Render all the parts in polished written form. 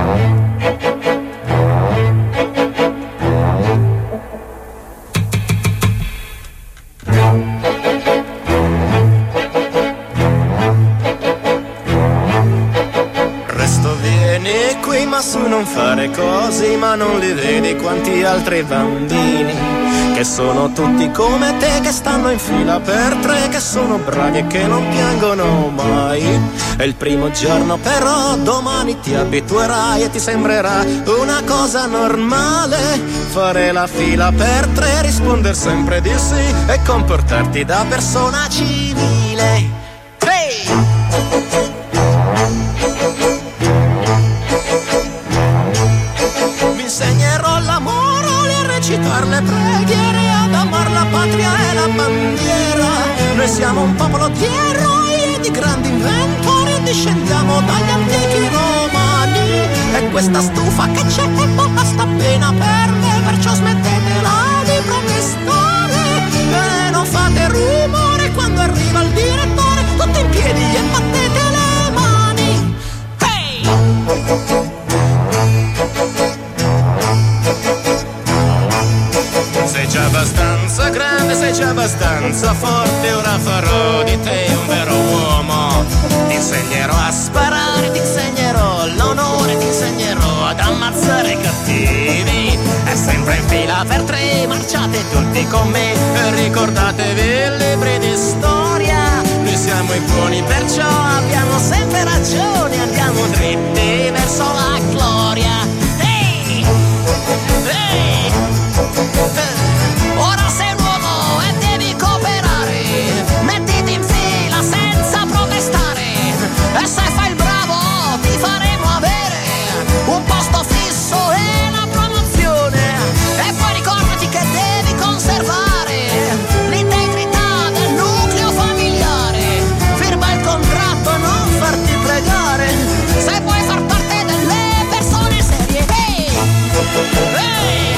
Non fare così, ma non li vedi quanti altri bambini che sono tutti come te, che stanno in fila per tre, che sono bravi e che non piangono mai. È il primo giorno, però domani ti abituerai e ti sembrerà una cosa normale fare la fila per tre, risponder sempre di sì e comportarti da persona civile. Hey! Insegnerò l'amore a recitare le preghiere, ad amar la patria e la bandiera. Noi siamo un popolo di eroi e di grandi inventori, discendiamo dagli antichi romani. E questa stufa che c'è basta appena per me, perciò smettetela di protestare e non fate rumore quando arriva il direttore. Tutti in piedi e battete le mani. Hey! Sei già abbastanza grande, sei già abbastanza forte, ora farò di te un vero uomo. Ti insegnerò a sparare, ti insegnerò l'onore, ti insegnerò ad ammazzare i cattivi. È sempre in fila per tre, marciate tutti con me e ricordatevi i libri di storia. Noi siamo i buoni, perciò abbiamo sempre ragione, andiamo dritti verso la gloria. Ehi! Ehi! Ora sei un uomo e devi cooperare, mettiti in fila senza protestare, e se fai il bravo ti faremo avere un posto fisso e la promozione. E poi ricordati che devi conservare l'integrità del nucleo familiare, firma il contratto e non farti pregare se vuoi far parte delle persone serie. Hey! Hey!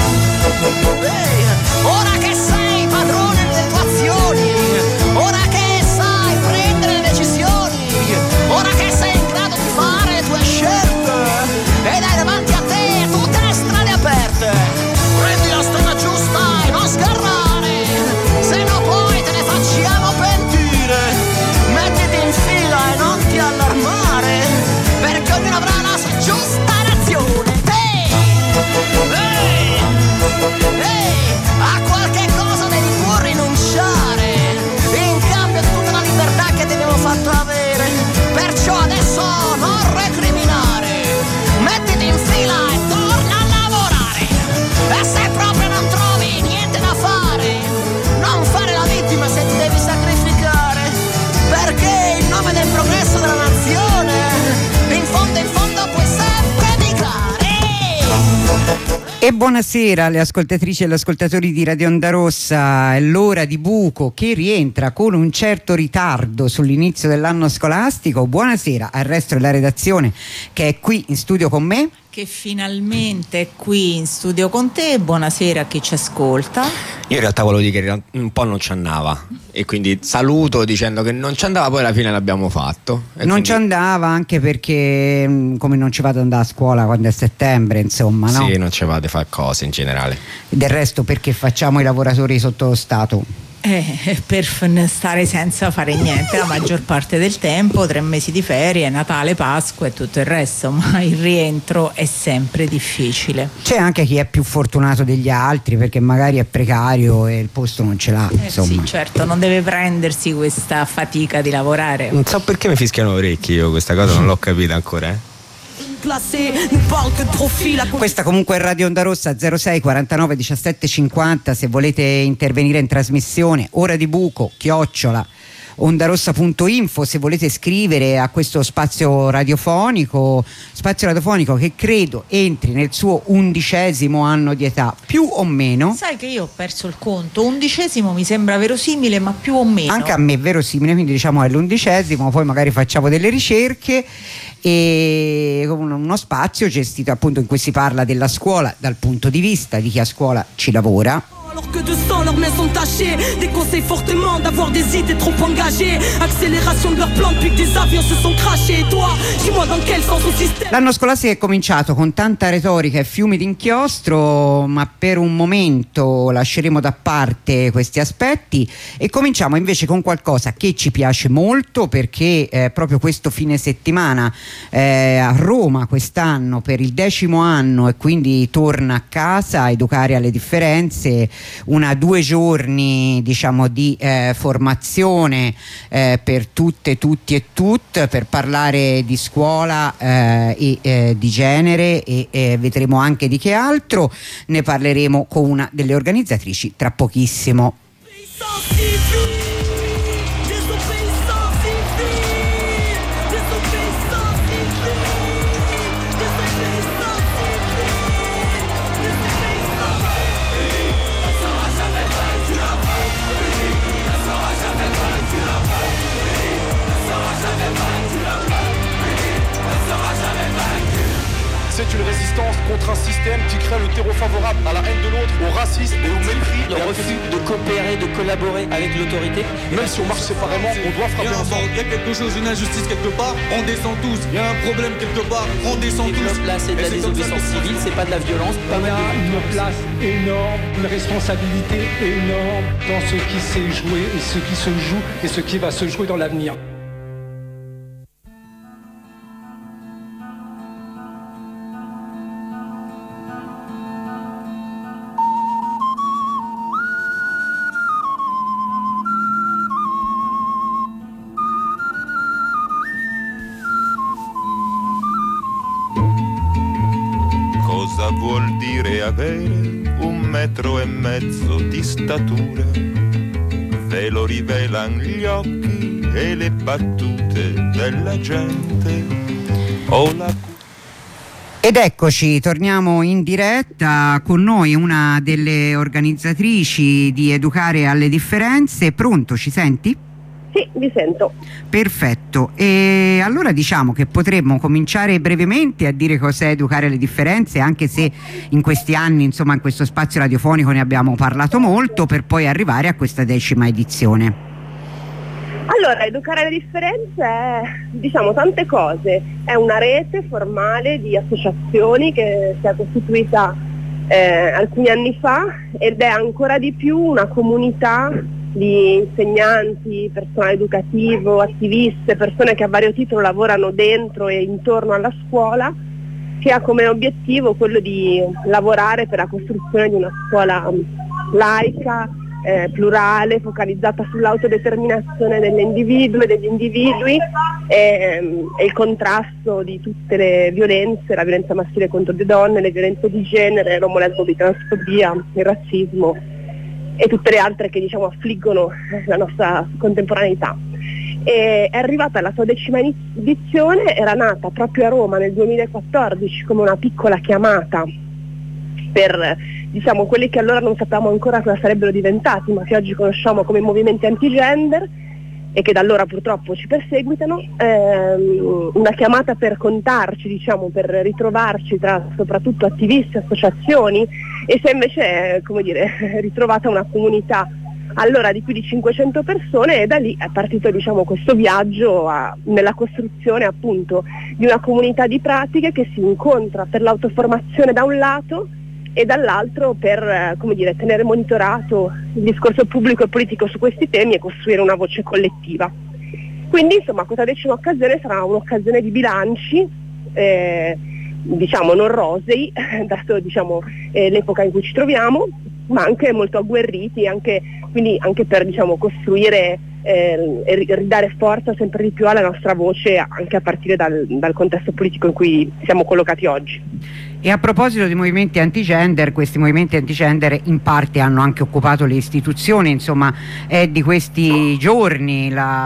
Hey! Ora che sei padrone delle tue azioni, ora che sai prendere le decisioni, ora che sei in grado di fare le tue scelte ed hai davanti a te tutte le strade aperte, prendi la strada giusta e non sgarrare, se no poi te ne facciamo pentire. Mettiti in fila e non ti allarmare, perché ognuno avrà la sua giusta nazione. Hey! Hey! Hey! A qualche cosa devi pur rinunciare, in cambio di tutta la libertà che ti abbiamo fatto avere. Perciò adesso non recriminare, mettiti in fila e torna a lavorare. E se proprio non trovi niente da fare, non fare la vittima se ti devi sacrificare, perché in nome del progresso della nazione in fondo puoi sempre dedicare. E buonasera alle ascoltatrici e agli ascoltatori di Radio Onda Rossa. È l'ora di Buco che rientra con un certo ritardo sull'inizio dell'anno scolastico. Buonasera al resto della redazione che è qui in studio con me, che finalmente è qui in studio con te. Buonasera a chi ci ascolta. Io in realtà volevo dire che un po' non ci andava e quindi saluto dicendo che non ci andava, poi alla fine l'abbiamo fatto. E non quindi... ci andava anche perché come non ci vado ad andare a scuola quando è settembre, insomma, no? Sì, non ci vado a fare cose in generale. Del resto perché facciamo i lavoratori sotto lo Stato? Per stare senza fare niente la maggior parte del tempo, 3 mesi di ferie, Natale, Pasqua e tutto il resto, ma il rientro è sempre difficile. C'è anche chi è più fortunato degli altri perché magari è precario e il posto non ce l'ha, insomma. Sì, certo, non deve prendersi questa fatica di lavorare. Non so perché mi fischiano orecchi, io questa cosa non l'ho capita ancora, Questa comunque è Radio Onda Rossa 06 49 17 50. Se volete intervenire in trasmissione, ora di Buco @ondarossa.info, se volete scrivere a questo spazio radiofonico che credo entri nel suo 11° anno di età, più o meno. Sai che io ho perso il conto, 11° mi sembra verosimile, ma più o meno anche a me è verosimile, quindi diciamo è l'11°, poi magari facciamo delle ricerche. E uno spazio gestito appunto in cui si parla della scuola dal punto di vista di chi a scuola ci lavora. que de sang, leurs mains sont tachées. Déconseille fortement d'avoir des idées trop engagées. Accélération de leur plan depuis que des avions se sont crashés. Et toi, dis-moi dans quel sens un sistema. L'anno scolastico è cominciato con tanta retorica e fiumi d'inchiostro, ma per un momento lasceremo da parte questi aspetti e cominciamo invece con qualcosa che ci piace molto, perché proprio questo fine settimana a Roma quest'anno per il 10° anno, e quindi torna a casa Educare alle differenze, 2 giorni diciamo di formazione per tutte, tutti e tutte, per parlare di scuola e di genere e vedremo anche di che altro. Ne parleremo con una delle organizzatrici tra pochissimo. C'est une résistance contre un système qui crée le terreau favorable à la haine de l'autre, au racisme et au mépris. Le refus de coopérer, de collaborer avec l'autorité. Même si on marche séparément, on doit frapper ensemble. Il y a quelque chose, une injustice quelque part, on descend tous. Il y a un problème quelque part, on descend tous. Là, c'est de la désobéissance civile, c'est pas de la violence. On a une place énorme, une responsabilité énorme dans ce qui s'est joué et ce qui se joue et ce qui va se jouer dans l'avenir. Cosa vuol dire avere 1,5 metri di statura? Ve lo rivelan gli occhi e le battute della gente. Ed eccoci, torniamo in diretta. Con noi una delle organizzatrici di Educare alle differenze. Pronto, ci senti? Sì, vi sento. Perfetto, e allora diciamo che potremmo cominciare brevemente a dire cos'è Educare alle differenze, anche se in questi anni, insomma, in questo spazio radiofonico ne abbiamo parlato molto, per poi arrivare a questa 10ª edizione. Allora, Educare alle differenze è, diciamo, tante cose. È una rete formale di associazioni che si è costituita alcuni anni fa, ed è ancora di più una comunità di insegnanti, personale educativo, attiviste, persone che a vario titolo lavorano dentro e intorno alla scuola, che ha come obiettivo quello di lavorare per la costruzione di una scuola laica, plurale, focalizzata sull'autodeterminazione dell'individuo e degli individui e il contrasto di tutte le violenze, la violenza maschile contro le donne, le violenze di genere, l'omolesbofobia, transfobia, il razzismo e tutte le altre che, diciamo, affliggono la nostra contemporaneità. È arrivata alla sua 10ª edizione, era nata proprio a Roma nel 2014 come una piccola chiamata per, diciamo, quelli che allora non sapevamo ancora cosa sarebbero diventati, ma che oggi conosciamo come movimenti antigender e che da allora purtroppo ci perseguitano, una chiamata per contarci, diciamo, per ritrovarci tra soprattutto attivisti, associazioni, e si è invece, come dire, ritrovata una comunità allora di più di 500 persone, e da lì è partito, diciamo, questo viaggio nella costruzione appunto di una comunità di pratiche che si incontra per l'autoformazione da un lato e dall'altro per, come dire, tenere monitorato il discorso pubblico e politico su questi temi e costruire una voce collettiva. Quindi, insomma, questa 10ª occasione sarà un'occasione di bilanci, diciamo non rosei, dato, diciamo, l'epoca in cui ci troviamo, ma anche molto agguerriti, quindi anche per, diciamo, costruire e ridare forza sempre di più alla nostra voce, anche a partire dal contesto politico in cui siamo collocati oggi. E a proposito di movimenti antigender, questi movimenti antigender in parte hanno anche occupato le istituzioni, insomma è di questi giorni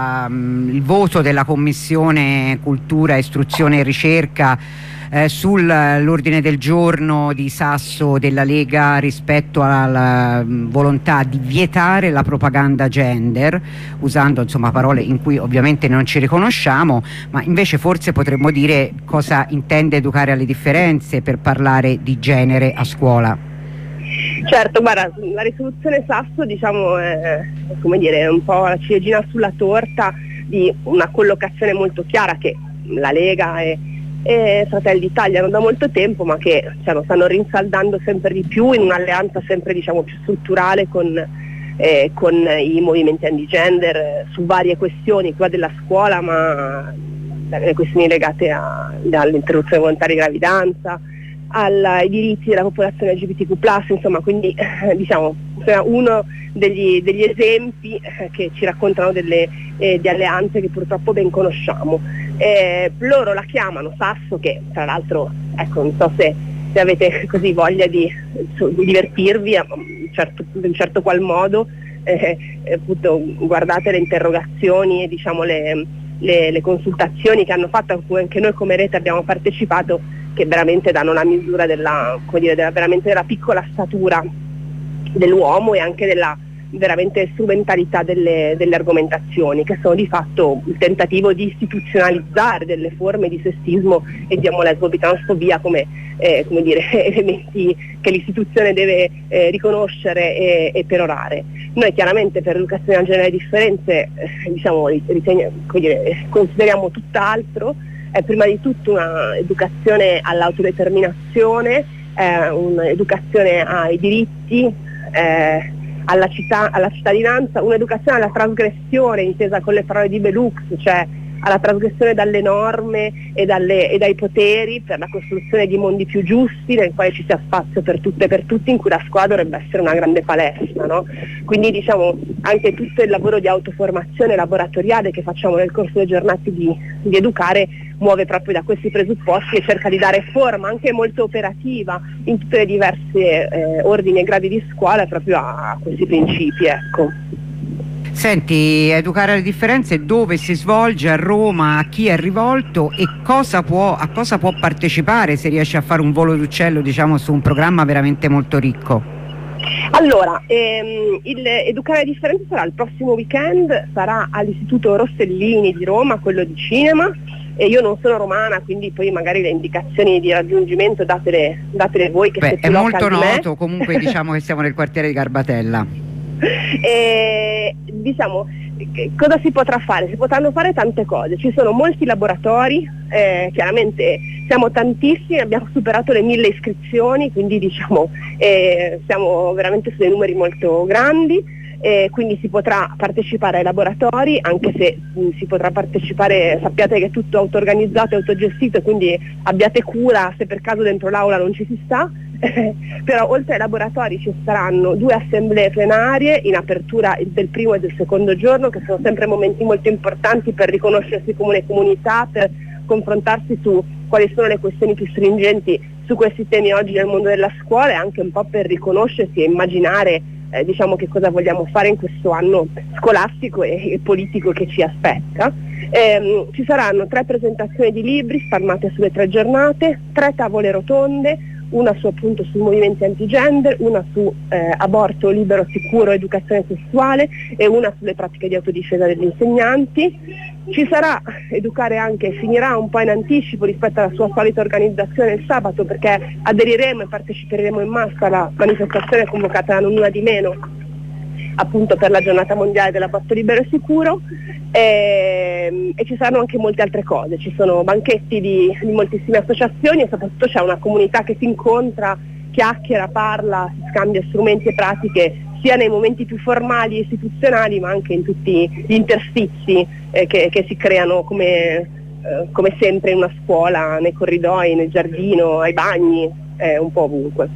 il voto della Commissione Cultura, Istruzione e Ricerca sull'ordine del giorno di Sasso della Lega rispetto alla volontà di vietare la propaganda gender, usando, insomma, parole in cui ovviamente non ci riconosciamo, ma invece forse potremmo dire cosa intende Educare alle differenze per parlare di genere a scuola. Certo, guarda, la risoluzione Sasso diciamo è, come dire, un po' la ciliegina sulla torta di una collocazione molto chiara che la Lega e Fratelli d'Italia hanno da molto tempo, ma che stanno rinsaldando sempre di più in un'alleanza sempre diciamo più strutturale con i movimenti anti-gender su varie questioni, qua della scuola, ma le questioni legate all'interruzione volontaria di gravidanza, ai diritti della popolazione LGBTQ+, insomma, quindi diciamo uno degli esempi che ci raccontano di alleanze che purtroppo ben conosciamo. Loro la chiamano Sasso, che tra l'altro, ecco, non so se avete così voglia di divertirvi in un certo qual modo, appunto, guardate le interrogazioni e diciamo le consultazioni che hanno fatto, a cui anche noi come rete abbiamo partecipato, che veramente danno la misura veramente della piccola statura dell'uomo e anche della veramente strumentalità delle argomentazioni, che sono di fatto il tentativo di istituzionalizzare delle forme di sessismo e di omolesbo-transfobia come elementi che l'istituzione deve riconoscere e perorare. Noi chiaramente per l'educazione al genere differenze consideriamo tutt'altro. È prima di tutto un'educazione all'autodeterminazione, un'educazione ai diritti, alla cittadinanza, un'educazione alla trasgressione intesa con le parole di Belux, cioè alla trasgressione dalle norme e dai poteri per la costruzione di mondi più giusti nel quale ci sia spazio per tutte e per tutti, in cui la scuola dovrebbe essere una grande palestra, no? Quindi diciamo anche tutto il lavoro di autoformazione laboratoriale che facciamo nel corso delle giornate di Educare muove proprio da questi presupposti e cerca di dare forma anche molto operativa in tutte le diverse ordini e gradi di scuola proprio a questi principi, ecco. Senti, Educare alle differenze dove si svolge? A Roma? A chi è rivolto e a cosa può partecipare se riesce a fare un volo d'uccello, diciamo, su un programma veramente molto ricco? Allora, il Educare alle differenze sarà il prossimo weekend, sarà all'Istituto Rossellini di Roma, quello di cinema, e io non sono romana, quindi poi magari le indicazioni di raggiungimento datele voi che siete è molto noto, me. Comunque diciamo che siamo nel quartiere di Garbatella. Diciamo, cosa si potrà fare? Si potranno fare tante cose, ci sono molti laboratori, chiaramente siamo tantissimi, abbiamo superato le 1000 iscrizioni, quindi diciamo siamo veramente su dei numeri molto grandi. Quindi si potrà partecipare ai laboratori, anche se si potrà partecipare, sappiate che è tutto auto-organizzato e autogestito, quindi abbiate cura se per caso dentro l'aula non ci si sta. Però oltre ai laboratori ci saranno 2 assemblee plenarie in apertura del primo e del secondo giorno, che sono sempre momenti molto importanti per riconoscersi come comunità, per confrontarsi su quali sono le questioni più stringenti su questi temi oggi nel mondo della scuola, e anche un po' per riconoscersi e immaginare diciamo che cosa vogliamo fare in questo anno scolastico e politico che ci aspetta. Ci saranno 3 presentazioni di libri spalmate sulle 3 giornate, 3 tavole rotonde, una appunto sui movimenti antigender, una su aborto libero, sicuro, educazione sessuale, e una sulle pratiche di autodifesa degli insegnanti. Ci sarà Educare anche, finirà un po' in anticipo rispetto alla sua solita organizzazione il sabato, perché aderiremo e parteciperemo in massa alla manifestazione convocata da non una di meno, appunto per la giornata mondiale dell'aborto libero e sicuro, e ci saranno anche molte altre cose, ci sono banchetti di moltissime associazioni e soprattutto c'è una comunità che si incontra, chiacchiera, parla, si scambia strumenti e pratiche sia nei momenti più formali e istituzionali, ma anche in tutti gli interstizi che si creano come sempre in una scuola, nei corridoi, nel giardino, ai bagni, un po' ovunque.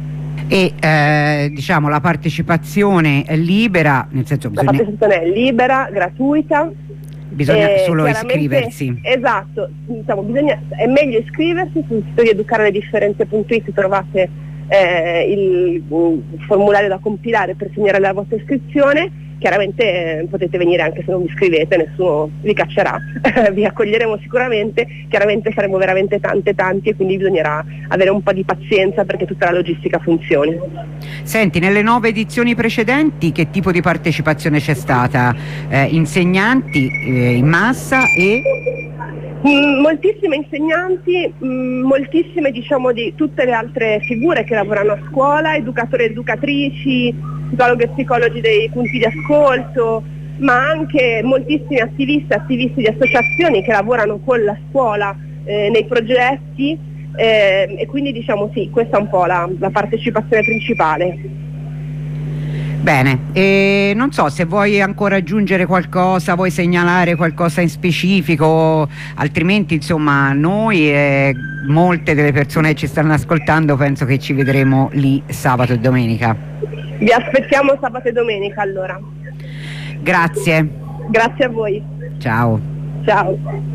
E diciamo la partecipazione è libera, nel senso la partecipazione è libera, gratuita, bisogna solo iscriversi. Esatto, diciamo, è meglio iscriversi sul sito di educareledifferenze.it, trovate il formulario da compilare per segnare la vostra iscrizione. Chiaramente potete venire anche se non vi iscrivete, nessuno vi caccerà, vi accoglieremo sicuramente, chiaramente saremo veramente tanti e quindi bisognerà avere un po' di pazienza perché tutta la logistica funzioni. Senti, nelle 9 edizioni precedenti che tipo di partecipazione c'è stata? Insegnanti in massa e... Moltissime insegnanti, moltissime diciamo di tutte le altre figure che lavorano a scuola, educatori e educatrici, psicologi e psicologi dei punti di ascolto, ma anche moltissimi attivisti di associazioni che lavorano con la scuola nei progetti e quindi diciamo sì, questa è un po' la partecipazione principale. Bene, non so se vuoi ancora aggiungere qualcosa, vuoi segnalare qualcosa in specifico, altrimenti insomma noi e molte delle persone che ci stanno ascoltando penso che ci vedremo lì sabato e domenica. Vi aspettiamo sabato e domenica allora. Grazie. Grazie a voi. Ciao. Ciao.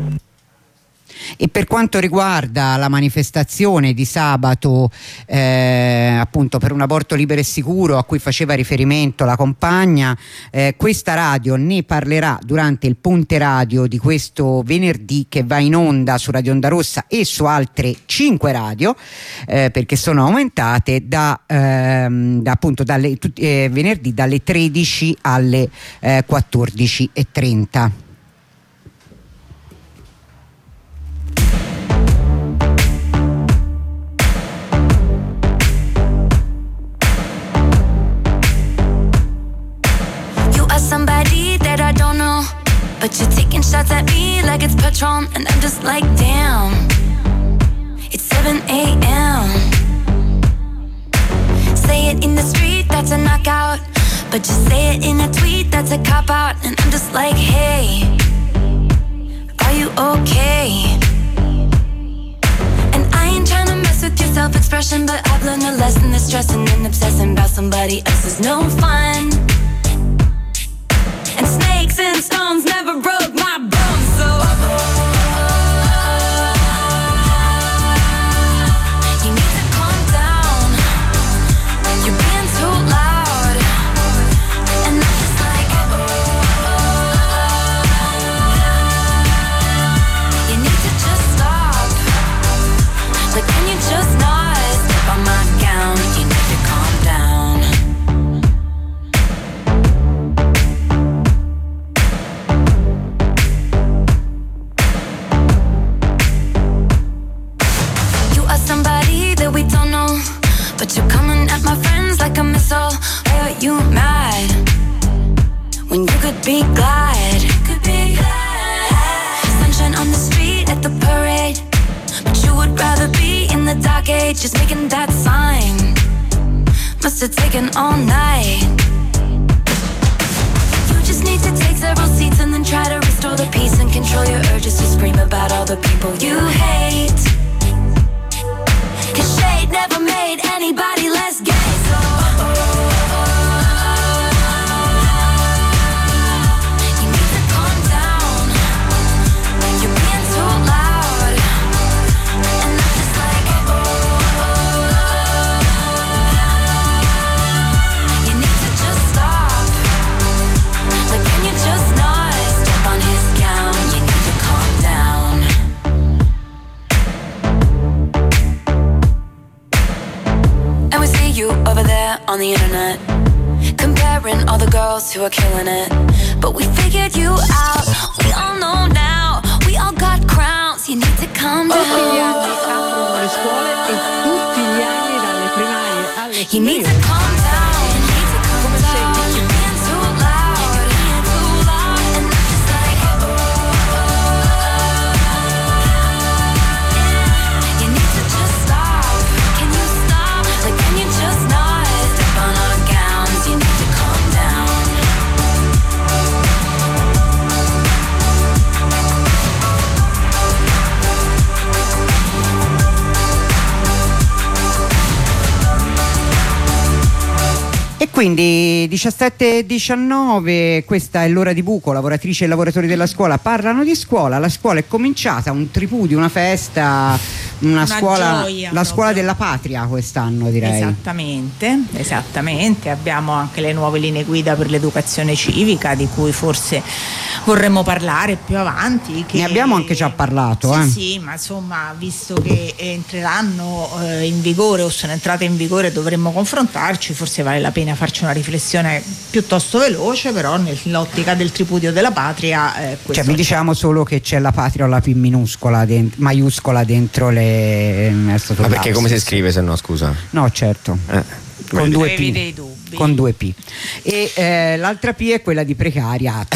E per quanto riguarda la manifestazione di sabato appunto per un aborto libero e sicuro a cui faceva riferimento la compagna, questa radio ne parlerà durante il Ponte Radio di questo venerdì, che va in onda su Radio Onda Rossa e su altre 5 radio perché sono aumentate appunto venerdì dalle 13 alle 14:30. Somebody that I don't know, but you're taking shots at me like it's Patron, and I'm just like, damn, it's 7 a.m. Say it in the street, that's a knockout, but you say it in a tweet, that's a cop-out, and I'm just like, hey, are you okay? And I ain't trying to mess with your self-expression, but I've learned a lesson that stressing and obsessing about somebody else is no fun. And snakes and stones never broke my bones, so you need to calm down. You're being too loud, and I'm just like, you need to just stop. Like, can you just not step on my gown? You need to calm down. Somebody that we don't know, but you're coming at my friends like a missile. Why are you mad when you could be glad? Sunshine on the street at the parade, but you would rather be in the dark age, just making that sign. Must have taken all night. You just need to take several seats and then try to restore the peace and control your urges to scream about all the people you hate. 'Cause shade never made anybody less gay, so you need to calm down. You're being too loud, and I'm just like, you need to just stop. Like, can you just not step on his gown? You need to calm down. And we see you over there on the internet, comparing all the girls who are killing it. But we figured you out, we all know now, we all got crowns, you need to calm down. Tutti gli anni aprono le scuole e tutti gli anni dalle primarie alle You need to calm down, you need to calm down. You're being too loud, you're being too loud. And I'm just like, you need to just stop. Can you stop? Like, can you just not step on our gowns? You need to calm down. E quindi 17:19, questa è l'ora di buco, lavoratrici e lavoratori della scuola parlano di scuola. La scuola è cominciata, un tripudio, una festa, una scuola, gioia, la scuola della patria quest'anno, direi. Esattamente. Abbiamo anche le nuove linee guida per l'educazione civica, di cui forse vorremmo parlare più avanti. Ne abbiamo anche già parlato. Sì, ma insomma, visto che entreranno in vigore o sono entrate in vigore, dovremmo confrontarci. Forse vale la pena farci una riflessione piuttosto veloce, però nell'ottica del tripudio della patria. Cioè, vi diciamo solo che c'è la patria o la P minuscola maiuscola dentro le. Ma perché come si scrive, se no, scusa? No, certo. Con due P. Dei dubbi. Con 2 P. E l'altra P è quella di precariato.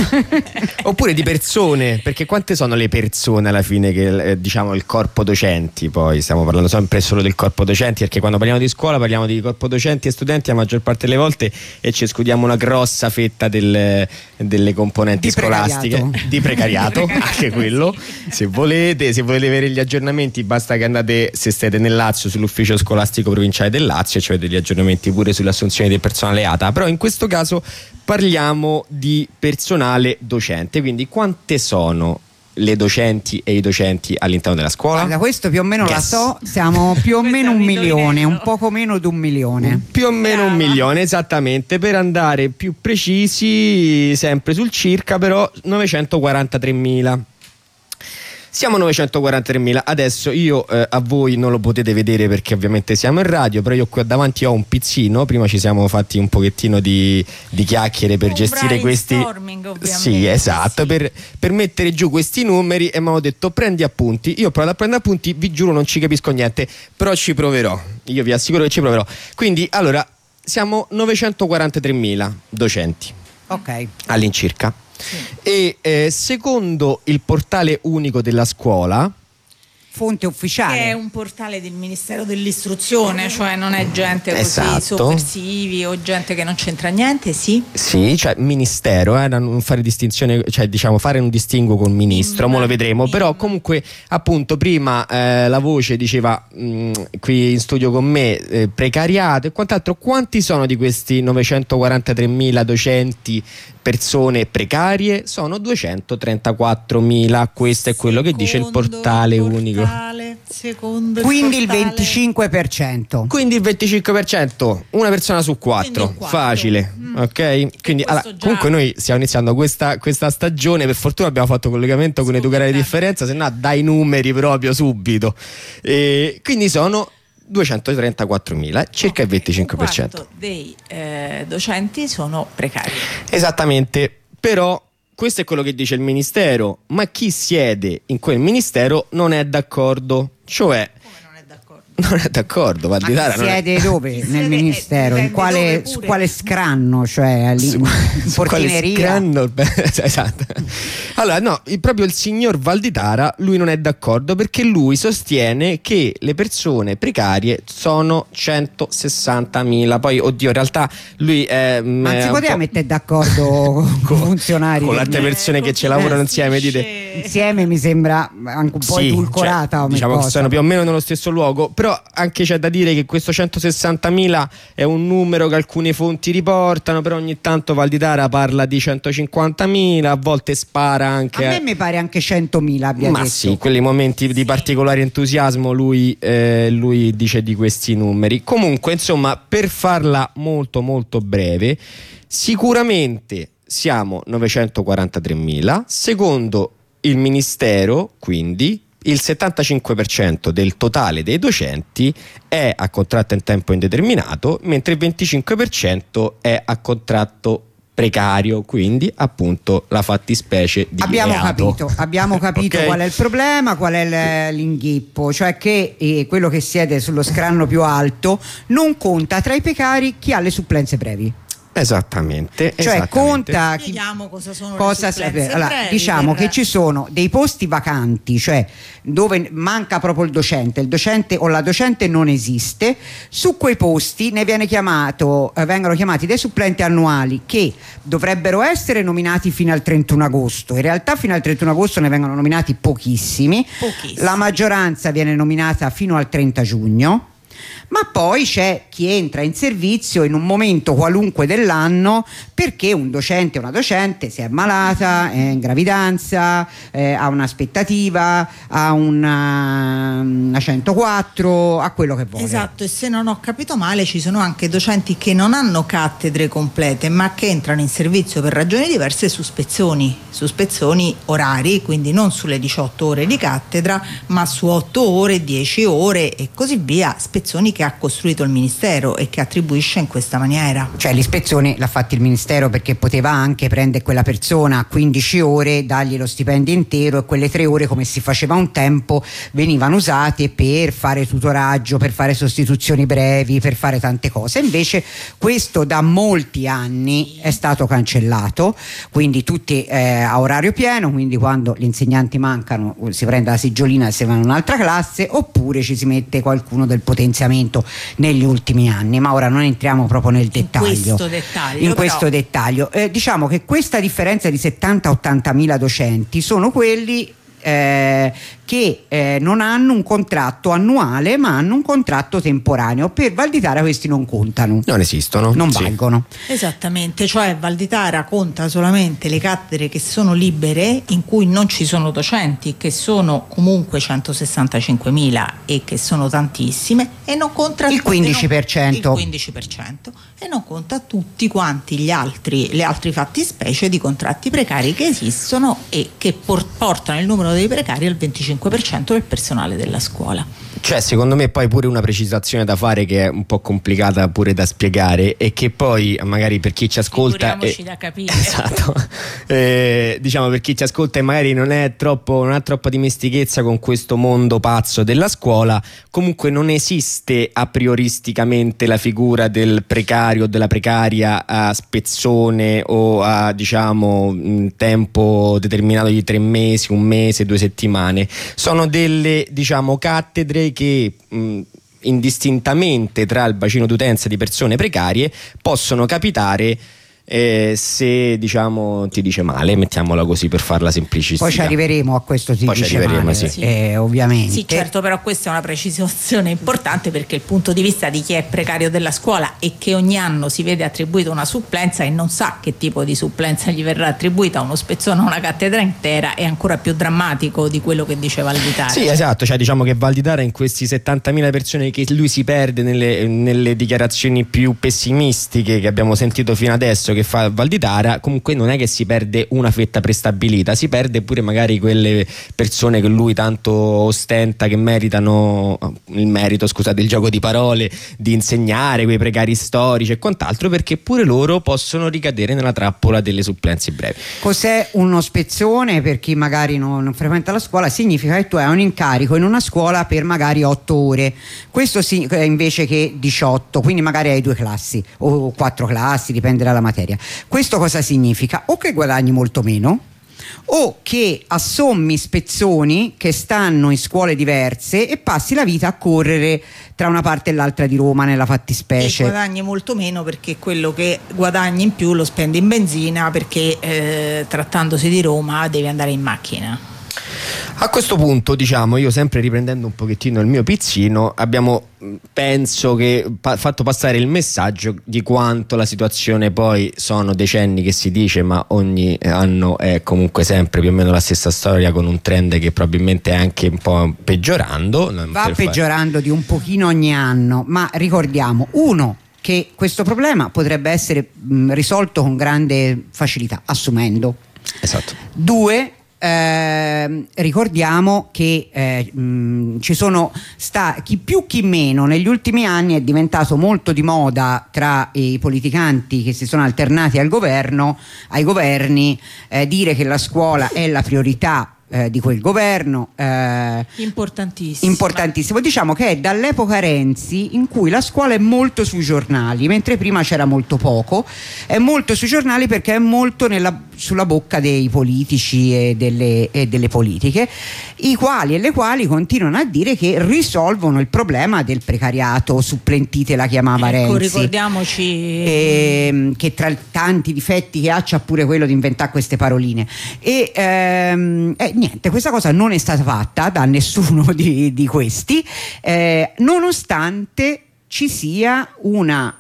Oppure di persone, perché quante sono le persone alla fine che diciamo il corpo docenti? Poi stiamo parlando sempre solo del corpo docenti, perché quando parliamo di scuola parliamo di corpo docenti e studenti la maggior parte delle volte, e ci escludiamo una grossa fetta delle componenti scolastiche di precariato, anche quello. Se volete avere gli aggiornamenti, basta che andate, se siete nel Lazio, sull'ufficio scolastico provinciale del Lazio, e ci avete gli aggiornamenti pure sulle assunzioni del personale ATA. Però in questo caso parliamo di personale docente, quindi quante sono le docenti e i docenti all'interno della scuola? Guarda, questo più o meno la so, siamo più o meno 1 milione, un poco meno di 1 milione. Più o meno 1 milione, esattamente. Per andare più precisi, sempre sul circa, però 943.000. Siamo 943.000. Adesso io a voi non lo potete vedere perché ovviamente siamo in radio, però io qui davanti ho un pizzino. Prima ci siamo fatti un pochettino di chiacchiere per gestire questi. Sì, esatto, sì. Per mettere giù questi numeri, e mi hanno detto prendi appunti. Io ho provato a prendere appunti, vi giuro non ci capisco niente, però ci proverò. Io vi assicuro che ci proverò. Quindi allora siamo 943.000 docenti. Ok. All'incirca. Sì. E secondo il portale unico della scuola, fonte ufficiale, che è un portale del Ministero dell'Istruzione, cioè non è gente così sovversivi o gente che non c'entra niente. Sì, cioè ministero, da non fare distinzione, cioè diciamo fare un distinguo con ministro, mo lo vedremo. Però comunque appunto prima la voce diceva qui in studio con me precariato e quant'altro. Quanti sono di questi 943.000 docenti persone precarie? Sono 234.000. Questo è quello che dice il portale unico. Quindi il 25%. Quindi il 25%, una persona su 4. Facile. Ok? Quindi comunque noi stiamo iniziando questa stagione. Per fortuna abbiamo fatto collegamento con Educare la Differenza, se no dai numeri proprio subito. Quindi sono 234.000, circa il 25%. Un quarto dei docenti sono precari. Esattamente, però questo è quello che dice il ministero, ma chi siede in quel ministero non è d'accordo, cioè non è d'accordo. Ma siede dove? Nel ministero? In quale scranno? Cioè in portineria? Esatto. Allora no, proprio il signor Valditara, lui non è d'accordo, perché lui sostiene che le persone precarie sono 160.000. Poi oddio, in realtà lui ma si poteva mettere d'accordo con funzionari con le altre persone che ci lavorano insieme, dite insieme, mi sembra anche un po' edulcorata, cioè, diciamo cosa. Che sono più o meno nello stesso luogo, però anche c'è da dire che questo 160.000 è un numero che alcune fonti riportano, però ogni tanto Valditara parla di 150.000, a volte spara anche. A me mi pare anche 100.000 abbia ma detto. Sì, quelli momenti di particolare entusiasmo lui dice di questi numeri. Comunque insomma, per farla molto molto breve, sicuramente siamo 943.000. Secondo il ministero, quindi il 75% del totale dei docenti è a contratto in tempo indeterminato, mentre il 25% è a contratto precario, quindi appunto la fattispecie di abbiamo reato. capito okay. Qual è il problema, qual è l'inghippo, cioè che quello che siede sullo scranno più alto non conta tra i precari chi ha le supplenze brevi. Esattamente. Cioè conta spieghiamo cosa sono le supplenze brevi. Allora, diciamo che ci sono dei posti vacanti, cioè dove manca proprio il docente o la docente non esiste. Su quei posti ne vengono chiamati dei supplenti annuali che dovrebbero essere nominati fino al 31 agosto. In realtà fino al 31 agosto ne vengono nominati pochissimi. La maggioranza viene nominata fino al 30 giugno. Ma poi c'è chi entra in servizio in un momento qualunque dell'anno perché un docente o una docente si è ammalata, è in gravidanza, ha un'aspettativa, ha una 104, ha quello che vuole. Esatto, e se non ho capito male ci sono anche docenti che non hanno cattedre complete ma che entrano in servizio per ragioni diverse su spezzoni orari, quindi non sulle 18 ore di cattedra ma su 8 ore, 10 ore e così via, spezzoni che ha costruito il Ministero e che attribuisce in questa maniera. Cioè l'ispezione l'ha fatta il Ministero perché poteva anche prendere quella persona a 15 ore, dargli lo stipendio intero, e quelle 3 ore, come si faceva un tempo, venivano usate per fare tutoraggio, per fare sostituzioni brevi, per fare tante cose. Invece questo da molti anni è stato cancellato, quindi tutti a orario pieno, quindi quando gli insegnanti mancano si prende la seggiolina e si va in un'altra classe, oppure ci si mette qualcuno del potenziamento negli ultimi anni, ma ora non entriamo proprio nel dettaglio. In questo dettaglio. Diciamo che questa differenza di 70-80 mila docenti sono quelli che non hanno un contratto annuale ma hanno un contratto temporaneo. Per Valditara questi non contano, non esistono, non valgono. Esattamente, cioè Valditara conta solamente le cattedre che sono libere, in cui non ci sono docenti, che sono comunque 165.000 e che sono tantissime, e non conta il 15% e non conta tutti quanti le altri fattispecie di contratti precari che esistono e che portano il numero dei precari al 25% del personale della scuola. Cioè, secondo me poi pure una precisazione da fare, che è un po' complicata pure da spiegare, e che poi magari per chi ci ascolta da capire. Esatto. Diciamo, per chi ci ascolta e magari non ha troppa dimestichezza con questo mondo pazzo della scuola, comunque non esiste a prioristicamente la figura del precario o della precaria a spezzone o a, diciamo, un tempo determinato di 3 mesi, 1 mese, 2 settimane. Sono delle, diciamo, cattedre che indistintamente tra il bacino d'utenza di persone precarie possono capitare se, diciamo, ti dice male, mettiamola così per farla semplicistica. Poi ci arriveremo a questo, ovviamente. Sì, certo, però questa è una precisazione importante, perché il punto di vista di chi è precario della scuola e che ogni anno si vede attribuita una supplenza e non sa che tipo di supplenza gli verrà attribuita, uno spezzone o una cattedra intera, è ancora più drammatico di quello che dice Valditara. Sì, esatto, cioè diciamo che Valditara, in questi 70.000 persone che lui si perde nelle dichiarazioni più pessimistiche che abbiamo sentito fino adesso che fa Valditara, comunque non è che si perde una fetta prestabilita, si perde pure magari quelle persone che lui tanto ostenta che meritano il gioco di parole, di insegnare, quei precari storici e quant'altro, perché pure loro possono ricadere nella trappola delle supplenze brevi. Cos'è uno spezzone? Per chi magari non frequenta la scuola, significa che tu hai un incarico in una scuola per magari 8 ore, questo sì, invece che 18, quindi magari hai 2 classi o 4 classi, dipende dalla materia. Questo cosa significa? O che guadagni molto meno, o che assommi spezzoni che stanno in scuole diverse e passi la vita a correre tra una parte e l'altra di Roma, nella fattispecie. E guadagni molto meno, perché quello che guadagni in più lo spendi in benzina, perché trattandosi di Roma devi andare in macchina. A questo punto, diciamo, io sempre riprendendo un pochettino il mio pizzino, abbiamo, penso che fatto passare il messaggio di quanto la situazione, poi sono decenni che si dice, ma ogni anno è comunque sempre più o meno la stessa storia, con un trend che probabilmente è anche un po' peggiorando. Va peggiorando di un pochino ogni anno, ma ricordiamo, uno, che questo problema potrebbe essere risolto con grande facilità, assumendo. Esatto. 2, ricordiamo che ci sono chi più chi meno negli ultimi anni è diventato molto di moda tra i politicanti che si sono alternati ai governi, dire che la scuola è la priorità di quel governo, importantissimo. Diciamo che è dall'epoca Renzi in cui la scuola è molto sui giornali, mentre prima c'era molto poco. È molto sui giornali perché è molto sulla bocca dei politici e delle politiche, i quali e le quali continuano a dire che risolvono il problema del precariato supplentite, la chiamava Renzi. Ricordiamoci che tra tanti difetti che ha c'ha pure quello di inventare queste paroline, Niente, questa cosa non è stata fatta da nessuno di questi, nonostante ci sia una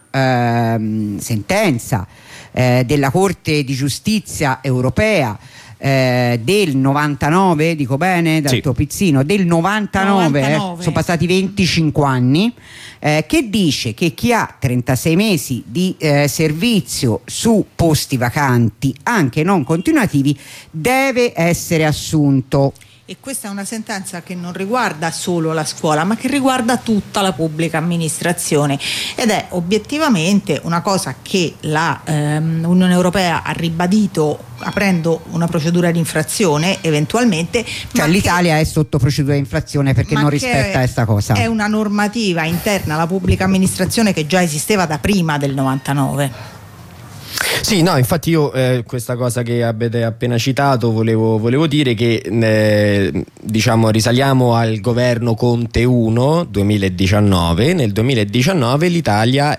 sentenza della Corte di Giustizia europea del 99, dico bene dal tuo pizzino, del 99. Sono passati 25 anni, che dice che chi ha 36 mesi di servizio su posti vacanti anche non continuativi deve essere assunto. E questa è una sentenza che non riguarda solo la scuola, ma che riguarda tutta la pubblica amministrazione, ed è obiettivamente una cosa che la Unione Europea ha ribadito aprendo una procedura di infrazione eventualmente. Cioè l'Italia è sotto procedura di infrazione perché non rispetta questa cosa. È una normativa interna alla pubblica amministrazione che già esisteva da prima del 99. Sì, no, infatti io questa cosa che avete appena citato volevo dire che diciamo risaliamo al governo Conte 1 2019. Nel 2019 l'Italia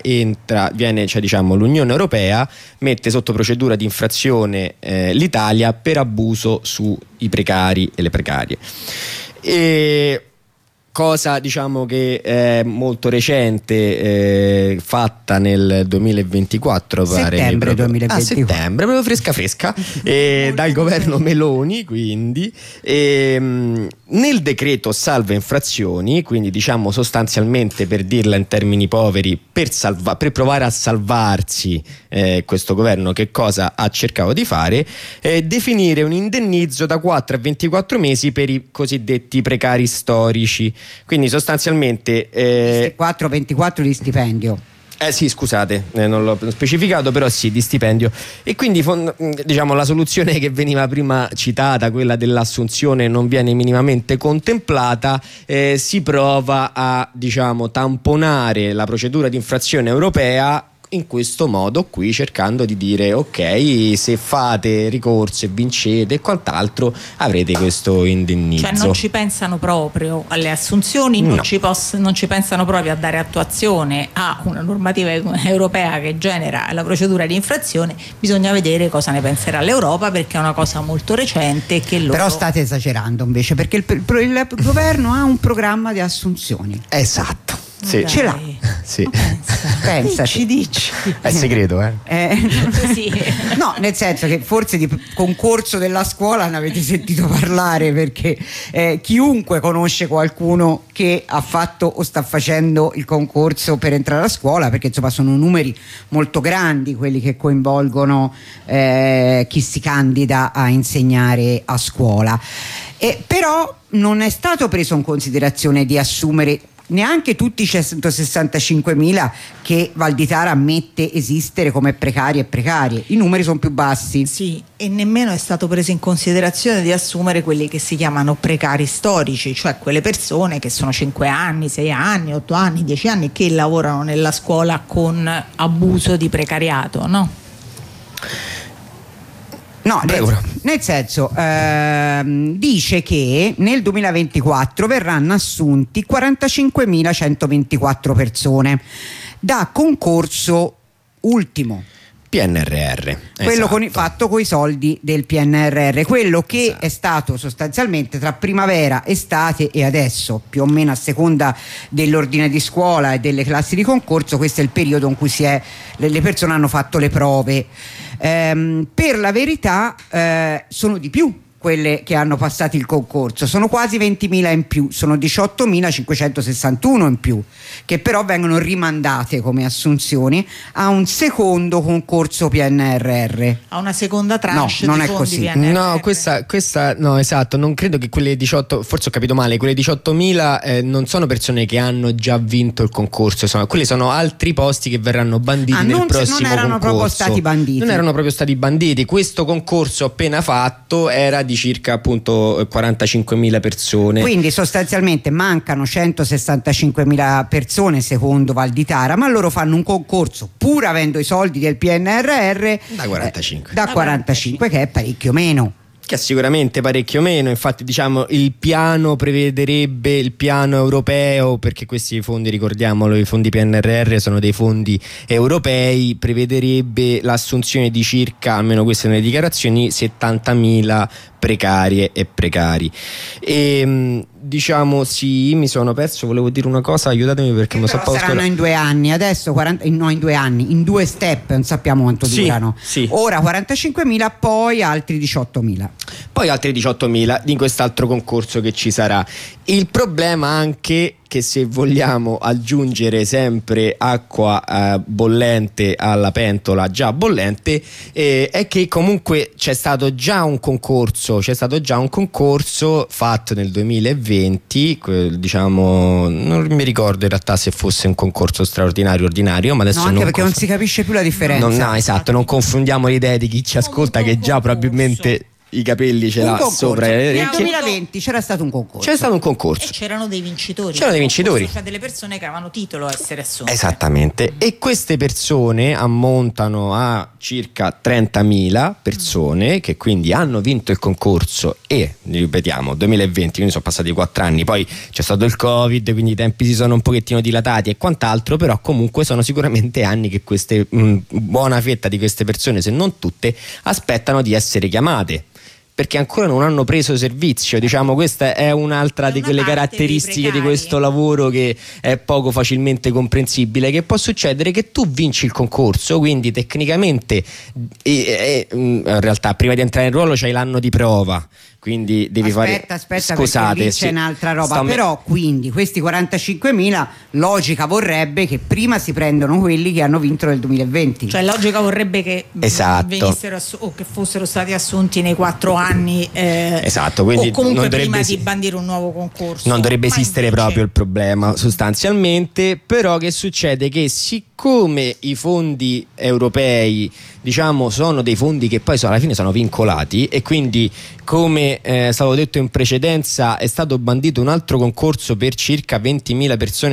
l'Unione Europea mette sotto procedura di infrazione l'Italia per abuso sui precari e le precarie. E cosa diciamo che è molto recente, fatta nel 2024, pare settembre 2024. Settembre, proprio fresca dal governo Meloni, quindi nel decreto salva infrazioni, quindi diciamo sostanzialmente, per dirla in termini poveri, per provare a salvarsi, questo governo che cosa ha cercato di fare? Definire un indennizzo da 4 a 24 mesi per i cosiddetti precari storici. Quindi sostanzialmente 4-24 di stipendio. Sì, scusate, non l'ho specificato, però sì, di stipendio. E quindi diciamo la soluzione che veniva prima citata, quella dell'assunzione, non viene minimamente contemplata. Si prova a tamponare la procedura di infrazione europea in questo modo qui, cercando di dire ok, se fate ricorso e vincete e quant'altro avrete questo indennizzo. Cioè non ci pensano proprio alle assunzioni, no. non ci pensano proprio a dare attuazione a una normativa europea che genera la procedura di infrazione. Bisogna vedere cosa ne penserà l'Europa, perché è una cosa molto recente che loro... Però state esagerando invece, perché il governo ha un programma di assunzioni. Esatto. Sì. Ce l'ha. Sì. Pensa, ci dici. È segreto, Sì. No, nel senso che forse di concorso della scuola ne avete sentito parlare, perché chiunque conosce qualcuno che ha fatto o sta facendo il concorso per entrare a scuola, perché insomma sono numeri molto grandi quelli che coinvolgono chi si candida a insegnare a scuola. Però non è stato preso in considerazione di assumere neanche tutti i 165.000 che Valditara ammette esistere come precari e precarie. I numeri sono più bassi. Sì, e nemmeno è stato preso in considerazione di assumere quelli che si chiamano precari storici, cioè quelle persone che sono 5 anni, 6 anni, 8 anni, 10 anni che lavorano nella scuola con abuso di precariato, no? No, nel senso, dice che nel 2024 verranno assunti 45.124 persone da concorso ultimo. PNRR, quello fatto con i soldi del PNRR, quello che è stato sostanzialmente tra primavera, estate e adesso, più o meno a seconda dell'ordine di scuola e delle classi di concorso. Questo è il periodo in cui le persone hanno fatto le prove. Per la verità sono di più quelle che hanno passato il concorso, sono quasi 20.000 in più, sono 18.561 in più, che però vengono rimandate come assunzioni a un secondo concorso PNRR, a una seconda tranche. No, non di è così. PNRR. No, questa no, esatto, non credo che quelle 18, forse ho capito male, quelle 18.000 non sono persone che hanno già vinto il concorso, quelli sono altri posti che verranno banditi nel prossimo non erano concorso. Proprio stati banditi. Non erano proprio stati banditi. Questo concorso appena fatto era di circa appunto 45.000 persone. Quindi sostanzialmente mancano 165.000 persone secondo Valditara, ma loro fanno un concorso pur avendo i soldi del PNRR da 45. Da 45, che è parecchio meno. che è sicuramente parecchio meno. Infatti diciamo il piano prevederebbe, il piano europeo, perché questi fondi, ricordiamolo, i fondi PNRR sono dei fondi europei, prevederebbe l'assunzione di circa, almeno queste sono le dichiarazioni, 70.000 precarie e precari. E diciamo sì, mi sono perso, volevo dire una cosa, aiutatemi perché mi sono saranno in 2 anni, adesso in 2 anni, in 2 step, non sappiamo quanto durano. Sì. Ora 45.000, poi altri 18.000. Poi altri 18.000 in quest'altro concorso che ci sarà. Il problema anche che, se vogliamo aggiungere sempre acqua bollente alla pentola già bollente, è che comunque c'è stato già un concorso fatto nel 2020, diciamo, non mi ricordo in realtà se fosse un concorso straordinario o ordinario, ma adesso anche perché non si capisce più la differenza. No, esatto, non confondiamo le idee di chi ci ascolta, che già probabilmente i capelli ce l'ha sopra le orecchie. Nel 2020 c'era stato un concorso. E c'erano dei vincitori. Cioè delle persone che avevano titolo a essere assunte. Esattamente. E queste persone ammontano a circa 30.000 persone che quindi hanno vinto il concorso e, ripetiamo, 2020, quindi sono passati 4 anni, poi c'è stato il Covid, quindi i tempi si sono un pochettino dilatati e quant'altro, però comunque sono sicuramente anni che queste buona fetta di queste persone, se non tutte, aspettano di essere chiamate, perché ancora non hanno preso servizio. Diciamo, questa è un'altra di quelle caratteristiche di questo lavoro che è poco facilmente comprensibile, che può succedere che tu vinci il concorso, quindi tecnicamente in realtà prima di entrare in ruolo c'hai l'anno di prova, quindi devi fare scusate, c'è un'altra roba, però quindi questi 45.000, logica vorrebbe che prima si prendono quelli che hanno vinto nel 2020, cioè logica vorrebbe che venissero o che fossero stati assunti nei 4 anni, esatto, quindi o comunque non prima di bandire un nuovo concorso. Non dovrebbe esistere invece proprio il problema sostanzialmente. Però che succede? Che siccome i fondi europei, diciamo, sono dei fondi che poi alla fine sono vincolati, e quindi, come stavo detto in precedenza, è stato bandito un altro concorso per circa 20.000 persone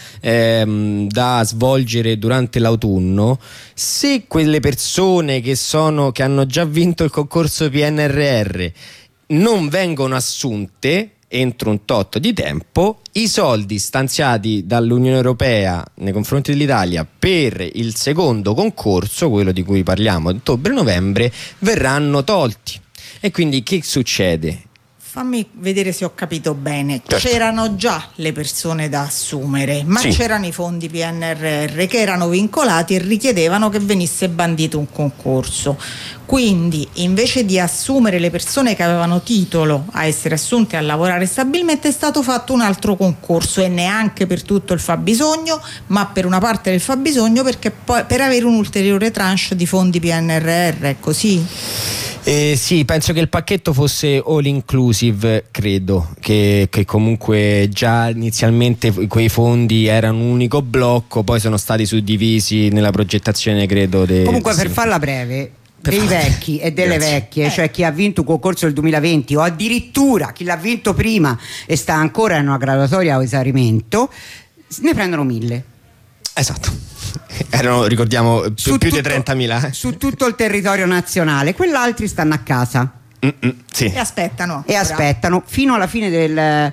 da svolgere durante l'autunno. Se quelle persone che hanno già vinto il concorso PNRR non vengono assunte entro un tot di tempo, i soldi stanziati dall'Unione Europea nei confronti dell'Italia per il secondo concorso, quello di cui parliamo, ottobre-novembre, verranno tolti. E quindi che succede? Fammi vedere se ho capito bene. Certo. C'erano già le persone da assumere, ma c'erano i fondi PNRR che erano vincolati e richiedevano che venisse bandito un concorso. Quindi, invece di assumere le persone che avevano titolo a essere assunte a lavorare stabilmente, è stato fatto un altro concorso, e neanche per tutto il fabbisogno, ma per una parte del fabbisogno, perché poi per avere un'ulteriore tranche di fondi PNRR, è così? Sì, penso che il pacchetto fosse all inclusive, credo che comunque già inizialmente quei fondi erano un unico blocco, poi sono stati suddivisi nella progettazione, credo. Comunque, per farla breve, dei vecchi e delle vecchie, cioè chi ha vinto un concorso del 2020 o addirittura chi l'ha vinto prima e sta ancora in una graduatoria o esaurimento, ne prendono 1.000. Esatto. Erano, ricordiamo, più di 30.000 su tutto il territorio nazionale. Quell'altri stanno a casa. Sì. E aspettano fino alla fine del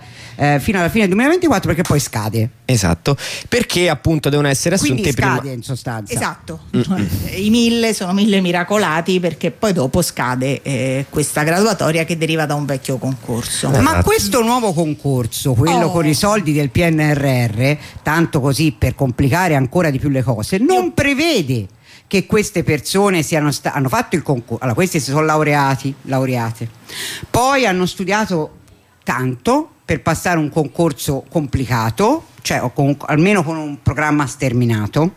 2024, perché poi scade. Esatto, perché appunto devono essere assunte quindi scade prima. in sostanza. Esatto. I 1.000 sono 1.000 miracolati, perché poi dopo scade questa graduatoria che deriva da un vecchio concorso. Esatto. Ma questo nuovo concorso, quello con i soldi del PNRR, tanto così per complicare ancora di più le cose, non prevede che queste persone hanno fatto il concorso. Allora, questi si sono laureate, poi hanno studiato tanto per passare un concorso complicato, cioè almeno con un programma sterminato,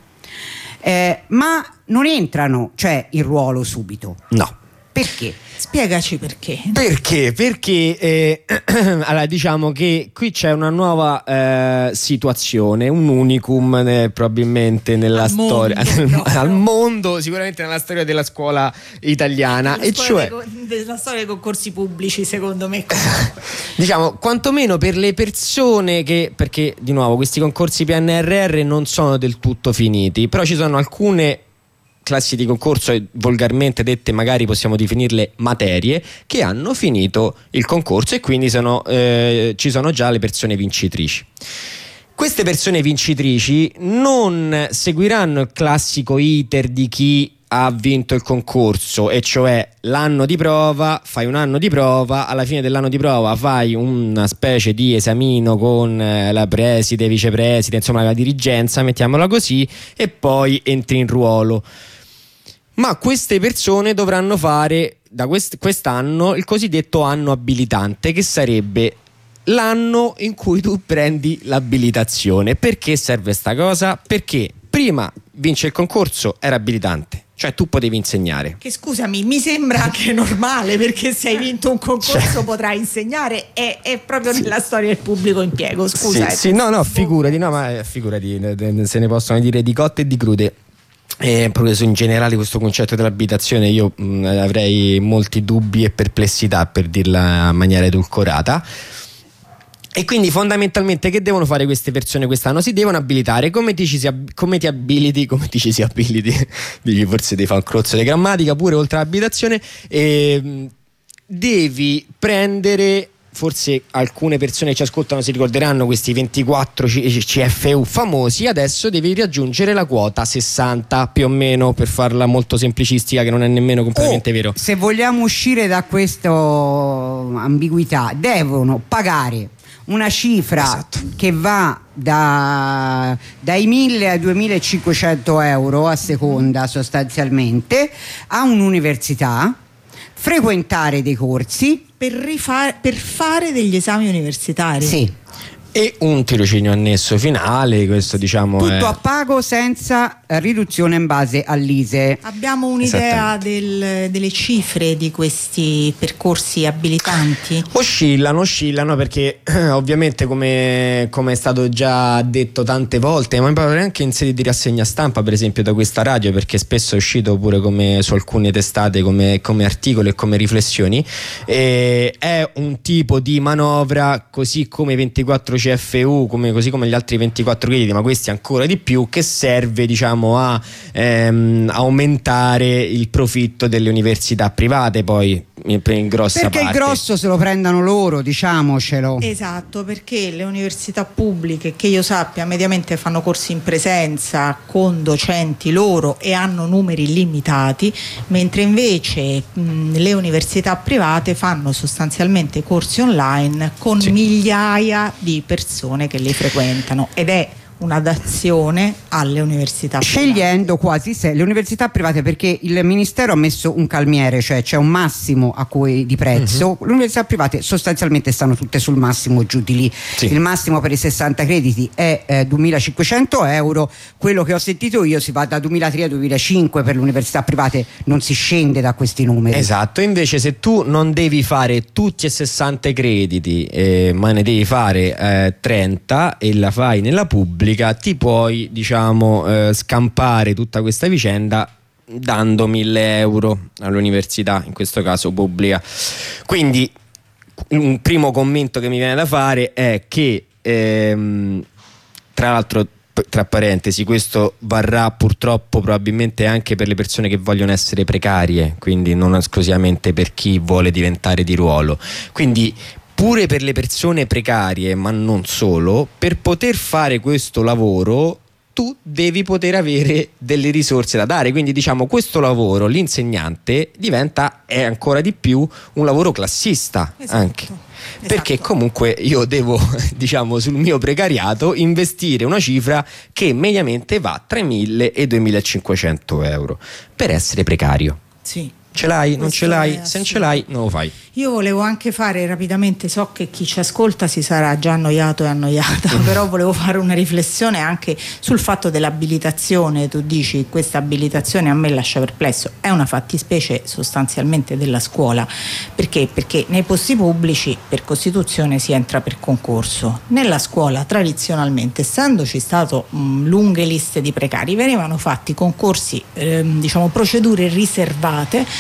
ma non entrano, cioè, in ruolo subito. No. Perché? Spiegaci perché. Perché allora, diciamo che qui c'è una nuova situazione, un unicum probabilmente nella storia al mondo, sicuramente nella storia della scuola italiana, e cioè della storia dei concorsi pubblici, secondo me. Diciamo, quantomeno per le persone perché di nuovo questi concorsi PNRR non sono del tutto finiti, però ci sono alcune classi di concorso, e volgarmente dette magari possiamo definirle materie, che hanno finito il concorso e quindi ci sono già le persone vincitrici. Queste persone vincitrici non seguiranno il classico iter di chi ha vinto il concorso, e cioè l'anno di prova, fai un anno di prova, alla fine dell'anno di prova fai una specie di esamino con la preside, vicepreside, insomma la dirigenza, mettiamola così, e poi entri in ruolo. Ma queste persone dovranno fare da quest'anno il cosiddetto anno abilitante, che sarebbe l'anno in cui tu prendi l'abilitazione. Perché serve sta cosa? Perché prima vince il concorso era abilitante, cioè tu potevi insegnare. Che scusami, mi sembra anche normale, perché se hai vinto un concorso potrai insegnare, è proprio nella storia del pubblico impiego. Scusa. Figurati, se ne possono dire di cotte e di crude. Proprio in generale questo concetto dell'abitazione io avrei molti dubbi e perplessità, per dirla in maniera edulcorata. E quindi fondamentalmente che devono fare queste persone quest'anno? Si devono abilitare. Come ti ci si abiliti? Dici forse devi fare un crozzo di grammatica pure oltre all'abitazione. Devi prendere, forse alcune persone che ci ascoltano si ricorderanno questi 24 CFU famosi. Adesso devi raggiungere la quota 60 più o meno, per farla molto semplicistica, che non è nemmeno completamente vero. Se vogliamo uscire da questa ambiguità, devono pagare una cifra che va dai 1.000 ai 2.500 euro a seconda, sostanzialmente, a un'università, frequentare dei corsi per fare degli esami universitari. Sì. E un tirocinio annesso finale, questo diciamo tutto a pago, senza riduzione in base all'ISEE. Abbiamo un'idea delle cifre di questi percorsi abilitanti? Oscillano perché ovviamente come è stato già detto tante volte, ma mi pare anche in sede di rassegna stampa, per esempio da questa radio, perché spesso è uscito pure come su alcune testate come articoli e come riflessioni, è un tipo di manovra, così come 24 CFU, così come gli altri 24 crediti, ma questi ancora di più, che serve diciamo a aumentare il profitto delle università private, poi in grossa perché parte. Il grosso se lo prendano loro, diciamocelo. Esatto, perché le università pubbliche, che io sappia, mediamente fanno corsi in presenza con docenti loro e hanno numeri limitati, mentre invece le università private fanno sostanzialmente corsi online con migliaia di persone che li frequentano, ed è un'adazione alle università scegliendo quasi le università private, perché il ministero ha messo un calmiere, cioè c'è un massimo di prezzo. Le università private sostanzialmente stanno tutte sul massimo, giù di lì. Il massimo per i 60 crediti è 2.500 euro, quello che ho sentito io si va da 2.300 a 2.500 per le università private, non si scende da questi numeri. Esatto, invece se tu non devi fare tutti e 60 crediti, ma ne devi fare 30 e la fai nella pubblica, ti puoi diciamo scampare tutta questa vicenda dando 1.000 euro all'università, in questo caso pubblica. Quindi un primo commento che mi viene da fare è che tra l'altro, tra parentesi, questo varrà purtroppo probabilmente anche per le persone che vogliono essere precarie, quindi non esclusivamente per chi vuole diventare di ruolo. Quindi pure per le persone precarie, ma non solo, per poter fare questo lavoro tu devi poter avere delle risorse da dare. Quindi diciamo questo lavoro, l'insegnante, è ancora di più un lavoro classista. Esatto. Anche perché comunque io devo diciamo sul mio precariato investire una cifra che mediamente va tra i 1.000 e 2.500 euro per essere precario. Sì. Ce l'hai? Non ce l'hai? Se non ce l'hai non lo fai. Io volevo anche fare rapidamente, so che chi ci ascolta si sarà già annoiato e annoiata, però volevo fare una riflessione anche sul fatto dell'abilitazione. Tu dici questa abilitazione a me lascia perplesso, è una fattispecie sostanzialmente della scuola. Perché? Perché nei posti pubblici per Costituzione si entra per concorso. Nella scuola tradizionalmente, essendoci stato lunghe liste di precari, venivano fatti concorsi, diciamo procedure riservate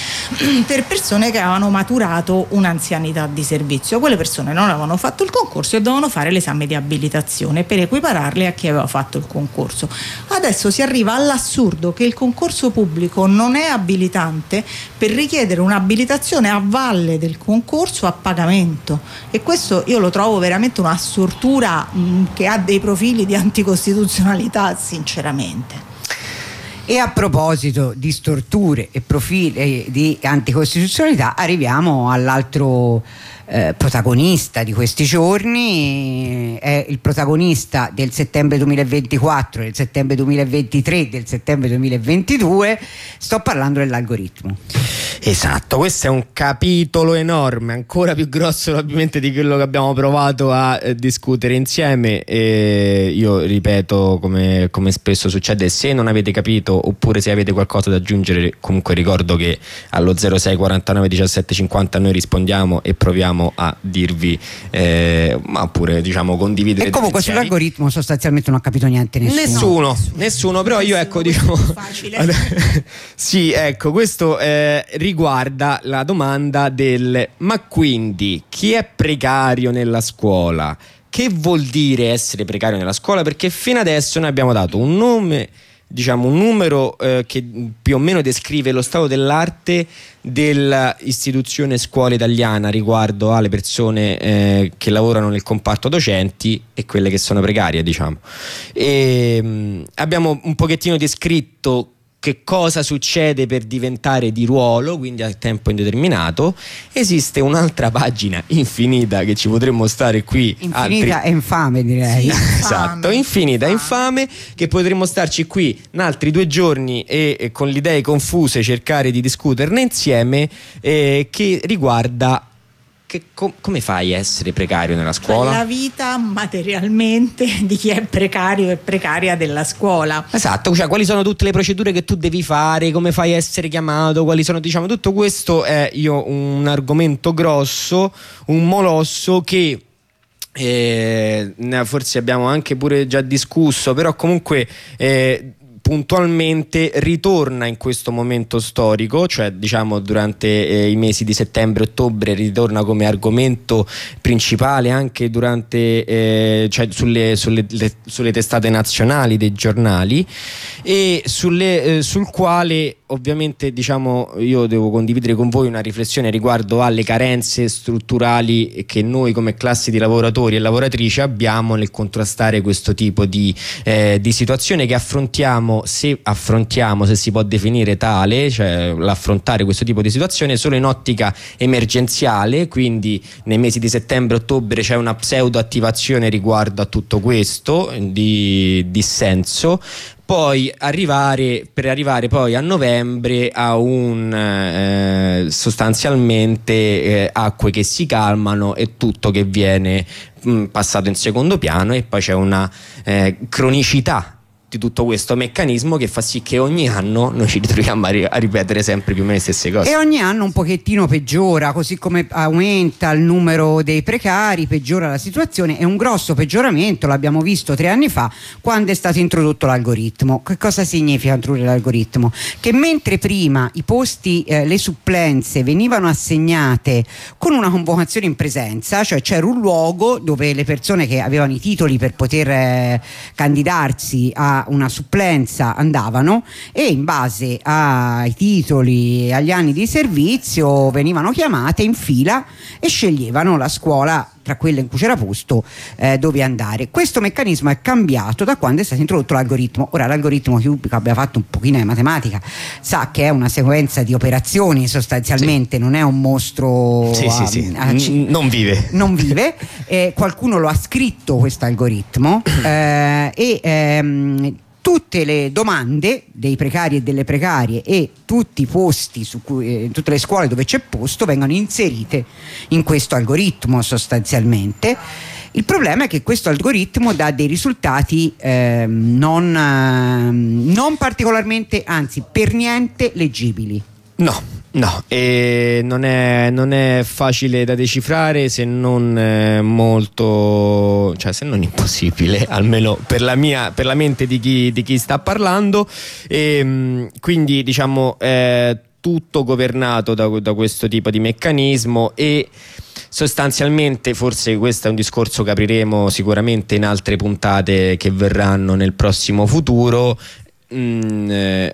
per persone che avevano maturato un'anzianità di servizio. Quelle persone non avevano fatto il concorso e dovevano fare l'esame di abilitazione per equipararle a chi aveva fatto il concorso. Adesso si arriva all'assurdo che il concorso pubblico non è abilitante per richiedere un'abilitazione a valle del concorso a pagamento, e questo io lo trovo veramente una stortura che ha dei profili di anticostituzionalità, sinceramente. E a proposito di storture e profili di anticostituzionalità, arriviamo all'altro protagonista di questi giorni. È il protagonista del settembre 2024, del settembre 2023, del settembre 2022. Sto parlando dell'algoritmo. Esatto, questo è un capitolo enorme, ancora più grosso probabilmente di quello che abbiamo provato a discutere insieme, e io ripeto, come spesso succede, se non avete capito oppure se avete qualcosa da aggiungere, comunque ricordo che allo 06 49 17 50 noi rispondiamo e proviamo a dirvi ma pure diciamo condividere. E comunque sull'algoritmo sostanzialmente non ha capito niente nessuno, però io ecco diciamo sì, ecco, questo riguarda la domanda del ma quindi chi è precario nella scuola? Che vuol dire essere precario nella scuola? Perché fino adesso noi abbiamo dato un nome, diciamo un numero che più o meno descrive lo stato dell'arte dell'istituzione scuola italiana riguardo alle persone che lavorano nel comparto docenti e quelle che sono precarie, diciamo. E abbiamo un pochettino descritto che cosa succede per diventare di ruolo, quindi a tempo indeterminato. Esiste un'altra pagina infinita che ci potremmo stare qui, infinita e infame, direi. Sì, esatto, infinita e infame, che potremmo starci qui in altri 2 giorni e con le idee confuse cercare di discuterne insieme, che riguarda come fai a essere precario nella scuola? La vita materialmente di chi è precario e precaria della scuola. Esatto, cioè quali sono tutte le procedure che tu devi fare, come fai a essere chiamato, quali sono, diciamo, tutto questo è un argomento grosso, un molosso che forse abbiamo anche pure già discusso, però comunque puntualmente ritorna in questo momento storico, cioè diciamo durante i mesi di settembre-ottobre ritorna come argomento principale anche durante cioè sulle testate nazionali dei giornali, e sul quale ovviamente diciamo io devo condividere con voi una riflessione riguardo alle carenze strutturali che noi come classi di lavoratori e lavoratrici abbiamo nel contrastare questo tipo di situazione che affrontiamo, se si può definire tale, cioè l'affrontare questo tipo di situazione solo in ottica emergenziale. Quindi nei mesi di settembre-ottobre c'è una pseudo attivazione riguardo a tutto questo di dissenso, poi per arrivare poi a novembre a un sostanzialmente acque che si calmano e tutto che viene passato in secondo piano, e poi c'è una cronicità di tutto questo meccanismo che fa sì che ogni anno noi ci ritroviamo a ripetere sempre più o meno le stesse cose, e ogni anno un pochettino peggiora, così come aumenta il numero dei precari, peggiora la situazione. È un grosso peggioramento, l'abbiamo visto 3 anni fa quando è stato introdotto l'algoritmo. Che cosa significa introdurre l'algoritmo? Che mentre prima i posti, le supplenze venivano assegnate con una convocazione in presenza, cioè c'era un luogo dove le persone che avevano i titoli per poter candidarsi a una supplenza andavano, e in base ai titoli e agli anni di servizio venivano chiamate in fila e sceglievano la scuola tra quelle in cui c'era posto dove andare. Questo meccanismo è cambiato da quando è stato introdotto l'algoritmo. Ora, l'algoritmo, chiunque abbia fatto un pochino di matematica sa che è una sequenza di operazioni sostanzialmente, sì. Non è un mostro non vive. Qualcuno lo ha scritto questo algoritmo tutte le domande dei precari e delle precarie e tutti i posti tutte le scuole dove c'è posto vengono inserite in questo algoritmo sostanzialmente. Il problema è che questo algoritmo dà dei risultati non particolarmente, anzi per niente leggibili. No, e non è facile da decifrare, se non molto, cioè se non impossibile, almeno per la mente di chi sta parlando. E quindi diciamo tutto governato da questo tipo di meccanismo, e sostanzialmente, forse questo è un discorso che apriremo sicuramente in altre puntate che verranno nel prossimo futuro, il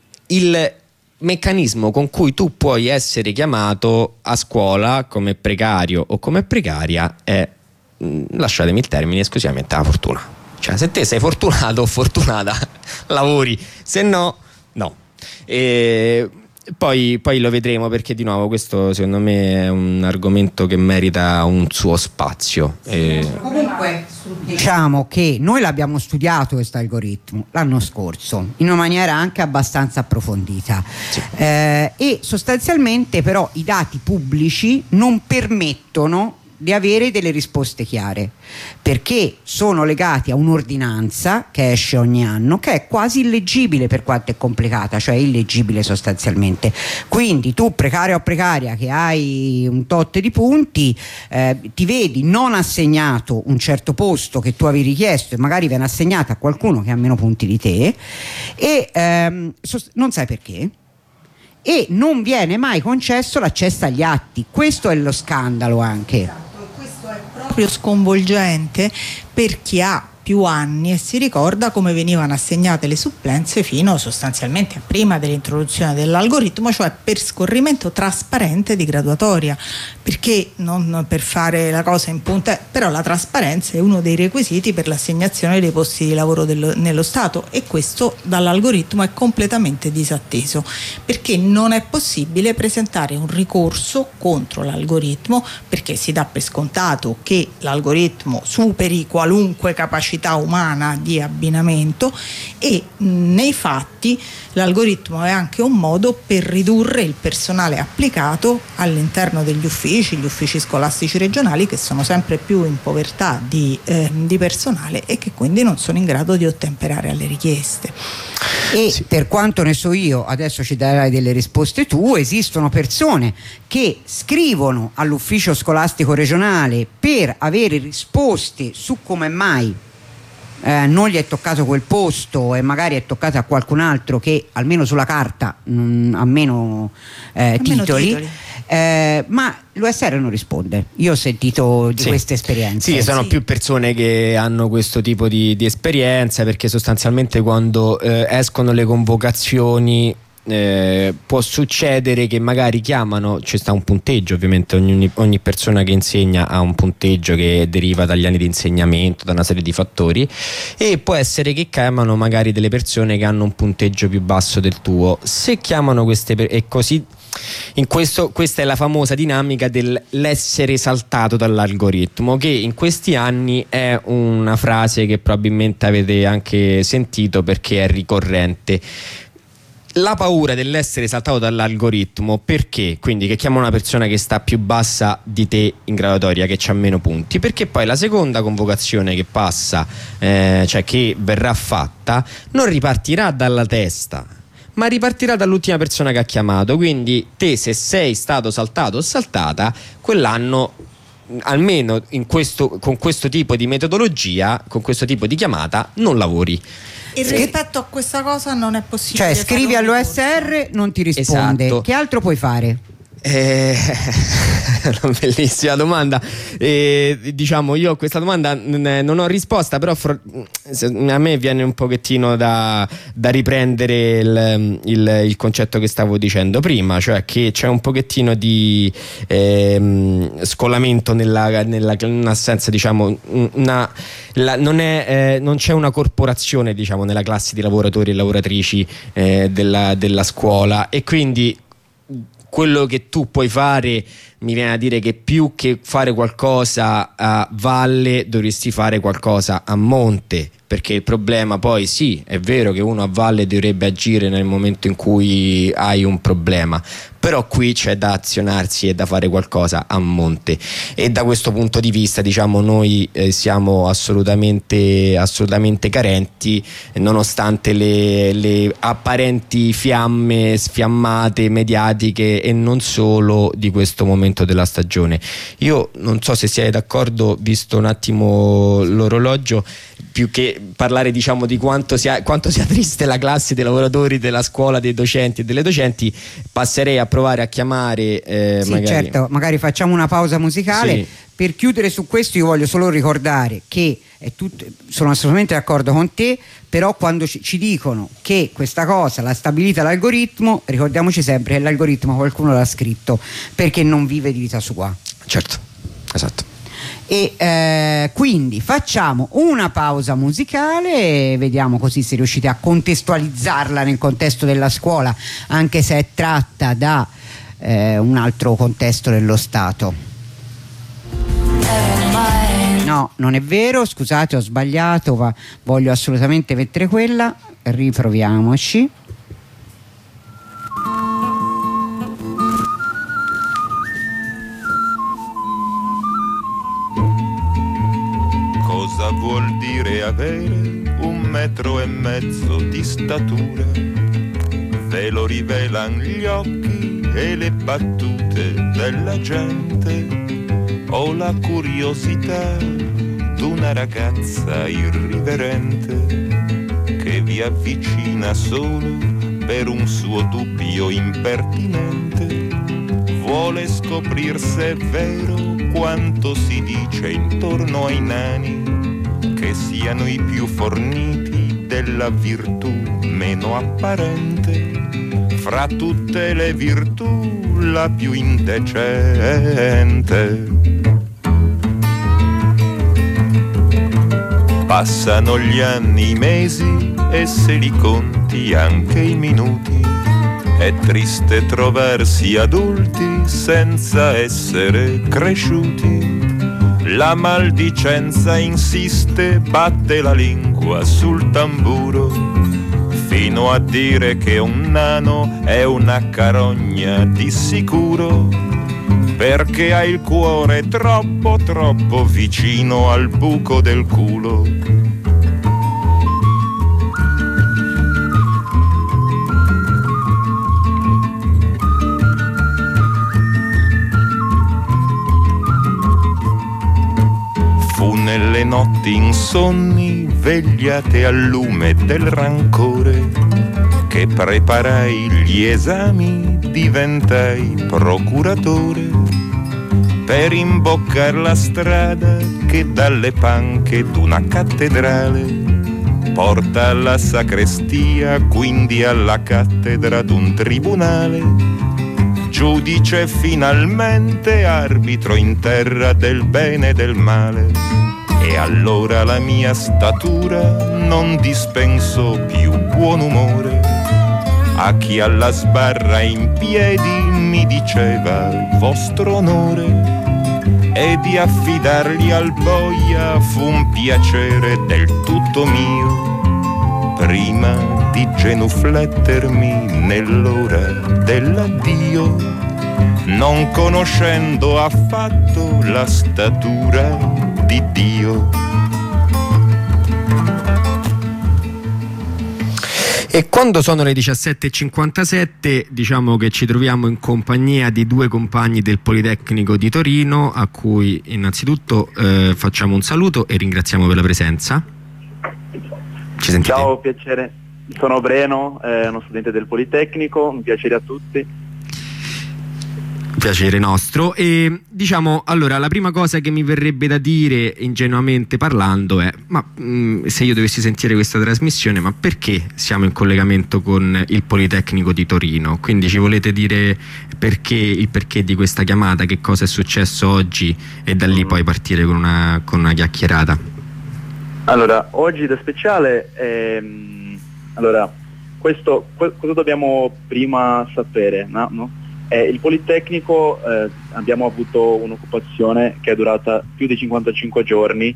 meccanismo con cui tu puoi essere chiamato a scuola come precario o come precaria è, lasciatemi il termine, esclusivamente la fortuna. Cioè, se te sei fortunato o fortunata lavori, se no no. E poi lo vedremo, perché di nuovo questo secondo me è un argomento che merita un suo spazio. Comunque diciamo che noi l'abbiamo studiato questo algoritmo l'anno scorso in una maniera anche abbastanza approfondita, sì. E sostanzialmente però i dati pubblici non permettono di avere delle risposte chiare, perché sono legati a un'ordinanza che esce ogni anno, che è quasi illeggibile per quanto è complicata, cioè illeggibile sostanzialmente. Quindi tu, precario o precaria, che hai un tot di punti, ti vedi non assegnato un certo posto che tu avevi richiesto e magari viene assegnato a qualcuno che ha meno punti di te, e non sai perché, e non viene mai concesso l'accesso agli atti. Questo è lo scandalo anche. Proprio sconvolgente per chi ha più anni e si ricorda come venivano assegnate le supplenze fino sostanzialmente a prima dell'introduzione dell'algoritmo, cioè per scorrimento trasparente di graduatoria, perché non per fare la cosa in punta, però la trasparenza è uno dei requisiti per l'assegnazione dei posti di lavoro nello Stato, e questo dall'algoritmo è completamente disatteso, perché non è possibile presentare un ricorso contro l'algoritmo, perché si dà per scontato che l'algoritmo superi qualunque capacità umana di abbinamento, e nei fatti l'algoritmo è anche un modo per ridurre il personale applicato all'interno degli uffici, gli uffici scolastici regionali, che sono sempre più in povertà di personale e che quindi non sono in grado di ottemperare alle richieste. E sì, per quanto ne so io, adesso ci darai delle risposte tu, esistono persone che scrivono all'ufficio scolastico regionale per avere risposte su come mai non gli è toccato quel posto e magari è toccato a qualcun altro che almeno sulla carta ha meno titoli. Ma l'USR non risponde. Io ho sentito di queste esperienze. Sì, sono più persone che hanno questo tipo di esperienza, perché sostanzialmente quando escono le convocazioni può succedere che magari chiamano, ci sta un punteggio, ovviamente ogni persona che insegna ha un punteggio che deriva dagli anni di insegnamento, da una serie di fattori, e può essere che chiamano magari delle persone che hanno un punteggio più basso del tuo. Se chiamano queste e così, questa è la famosa dinamica dell'essere saltato dall'algoritmo, che in questi anni è una frase che probabilmente avete anche sentito perché è ricorrente. La paura dell'essere saltato dall'algoritmo, perché? Quindi che chiama una persona che sta più bassa di te in graduatoria, che c'ha meno punti, perché poi la seconda convocazione che passa, cioè che verrà fatta, non ripartirà dalla testa, ma ripartirà dall'ultima persona che ha chiamato. Quindi te, se sei stato saltato o saltata, quell'anno, almeno con questo tipo di metodologia, con questo tipo di chiamata, non lavori. E rispetto a questa cosa non è possibile. Cioè, scrivi all'OSR, non ti risponde. Esatto. Che altro puoi fare? Una bellissima domanda. Diciamo, io a questa domanda non ho risposta, però a me viene un pochettino da riprendere il concetto che stavo dicendo prima, cioè che c'è un pochettino di scollamento nell'assenza, diciamo, non c'è una corporazione, diciamo, nella classe di lavoratori e lavoratrici della scuola, e quindi quello che tu puoi fare, mi viene a dire che più che fare qualcosa a valle dovresti fare qualcosa a monte, perché il problema poi, sì, è vero che uno a valle dovrebbe agire nel momento in cui hai un problema, però qui c'è da azionarsi e da fare qualcosa a monte, e da questo punto di vista, diciamo, noi siamo assolutamente carenti, nonostante le apparenti fiamme sfiammate mediatiche e non solo di questo momento della stagione. Io non so se siete d'accordo, visto un attimo l'orologio, più che parlare, diciamo, di quanto sia triste la classe dei lavoratori della scuola, dei docenti e delle docenti, passerei a provare a chiamare magari facciamo una pausa musicale. Sì. Per chiudere su questo io voglio solo ricordare che sono assolutamente d'accordo con te, però quando ci dicono che questa cosa l'ha stabilita l'algoritmo, ricordiamoci sempre che l'algoritmo qualcuno l'ha scritto, perché non vive di vita sua. Certo, esatto. E quindi facciamo una pausa musicale e vediamo così se riuscite a contestualizzarla nel contesto della scuola, anche se è tratta da un altro contesto dello Stato. No, non è vero, scusate, ho sbagliato, voglio assolutamente mettere quella. Riproviamoci. Cosa vuol dire avere 1,5 metri di statura? Ve lo rivelano gli occhi e le battute della gente. Ho la curiosità d'una ragazza irriverente che vi avvicina solo per un suo dubbio impertinente. Vuole scoprir se è vero quanto si dice intorno ai nani, che siano i più forniti della virtù meno apparente. Fra tutte le virtù la più indecente. Passano gli anni, i mesi e se li conti anche i minuti. È triste trovarsi adulti senza essere cresciuti. La maldicenza insiste, batte la lingua sul tamburo, fino a dire che un nano è una carogna di sicuro, perché ha il cuore troppo troppo vicino al buco del culo. Fu nelle notti insonni, vegliate al lume del rancore, che preparai gli esami, diventai procuratore, per imboccar la strada che dalle panche d'una cattedrale porta alla sacrestia, quindi alla cattedra d'un tribunale. Giudice finalmente, arbitro in terra del bene e del male. E allora la mia statura non dispensò più buon umore a chi alla sbarra in piedi mi diceva vostro onore, e di affidargli al boia fu un piacere del tutto mio, prima di genuflettermi nell'ora dell'addio, non conoscendo affatto la statura di Dio. E quando sono le 17:57 diciamo che ci troviamo in compagnia di due compagni del Politecnico di Torino, a cui innanzitutto facciamo un saluto e ringraziamo per la presenza. Ci sentite? Ciao, piacere, sono Breno, uno studente del Politecnico, un piacere a tutti. Piacere nostro. E diciamo, allora, la prima cosa che mi verrebbe da dire ingenuamente parlando è: ma se io dovessi sentire questa trasmissione, ma perché siamo in collegamento con il Politecnico di Torino? Quindi ci volete dire il perché di questa chiamata, che cosa è successo oggi, e da lì poi partire con una chiacchierata. Allora, oggi da speciale allora, cosa dobbiamo prima sapere, no? Il Politecnico abbiamo avuto un'occupazione che è durata più di 55 giorni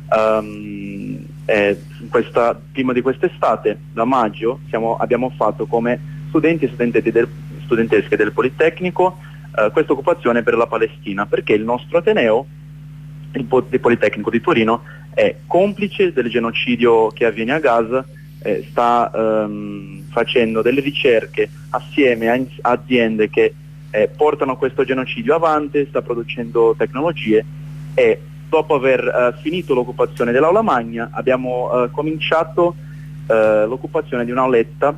prima di quest'estate, da maggio, abbiamo fatto come studenti e studentesche del Politecnico questa occupazione per la Palestina, perché il nostro Ateneo, il Politecnico di Torino, è complice del genocidio che avviene a Gaza, sta facendo delle ricerche assieme a aziende che portano questo genocidio avanti, sta producendo tecnologie, e dopo aver finito l'occupazione dell'aula magna, abbiamo cominciato l'occupazione di un'auletta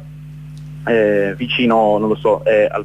vicino, non lo so,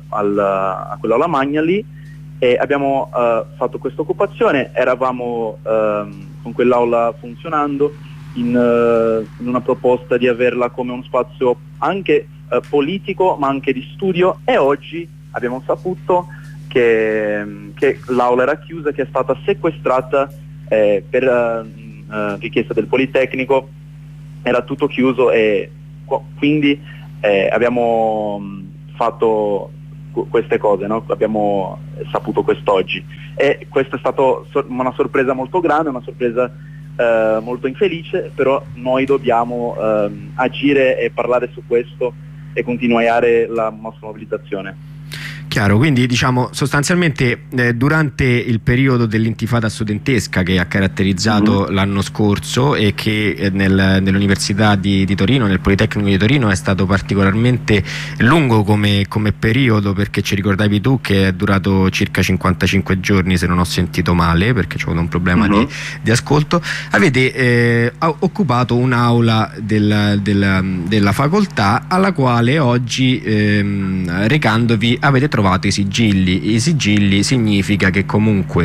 a quell'aula magna lì, e abbiamo fatto questa occupazione. Eravamo con quell'aula funzionando in una proposta di averla come uno spazio anche politico ma anche di studio, e oggi abbiamo saputo che l'aula era chiusa, che è stata sequestrata per richiesta del Politecnico, era tutto chiuso, e quindi abbiamo fatto queste cose, no? Abbiamo saputo quest'oggi, e questa è stata una sorpresa molto grande, una sorpresa molto infelice, però noi dobbiamo agire e parlare su questo e continuare la nostra mobilitazione. Chiaro, quindi diciamo sostanzialmente durante il periodo dell'intifada studentesca che ha caratterizzato l'anno scorso e che nell'Università di Torino, nel Politecnico di Torino, è stato particolarmente lungo come periodo, perché ci ricordavi tu che è durato circa 55 giorni, se non ho sentito male, perché c'è un problema di ascolto. Avete occupato un'aula della facoltà, alla quale oggi recandovi avete trovato i sigilli. I sigilli significa che comunque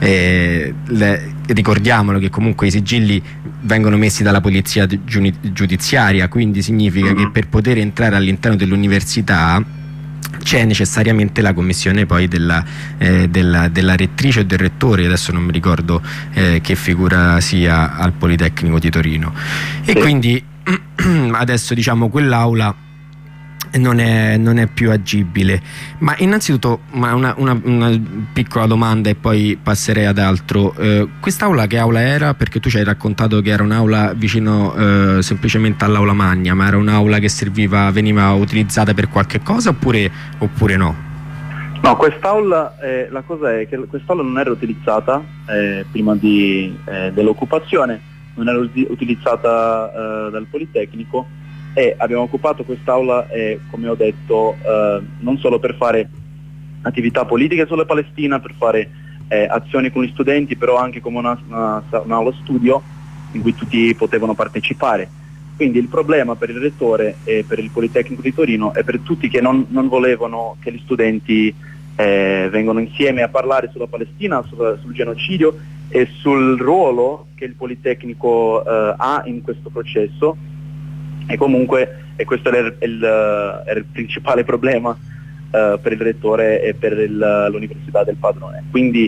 ricordiamolo che comunque i sigilli vengono messi dalla polizia giudiziaria, quindi significa che per poter entrare all'interno dell'università c'è necessariamente la commissione poi della rettrice o del rettore, adesso non mi ricordo che figura sia al Politecnico di Torino, e quindi adesso diciamo quell'aula non è più agibile. Ma innanzitutto una piccola domanda e poi passerei ad altro. Quest'aula che aula era? Perché tu ci hai raccontato che era un'aula vicino semplicemente all'aula magna, ma era un'aula che veniva utilizzata per qualche cosa oppure no? No, quest'aula, la cosa è che quest'aula non era utilizzata prima dell'occupazione, non era utilizzata dal Politecnico, e abbiamo occupato quest'aula, come ho detto, non solo per fare attività politiche sulla Palestina, per fare azioni con gli studenti, però anche come un'aula studio in cui tutti potevano partecipare. Quindi il problema per il rettore e per il Politecnico di Torino e per tutti che non volevano che gli studenti vengano insieme a parlare sulla Palestina, sul genocidio e sul ruolo che il Politecnico ha in questo processo. E comunque questo era il principale problema per il rettore e per l'Università del Padrone. Quindi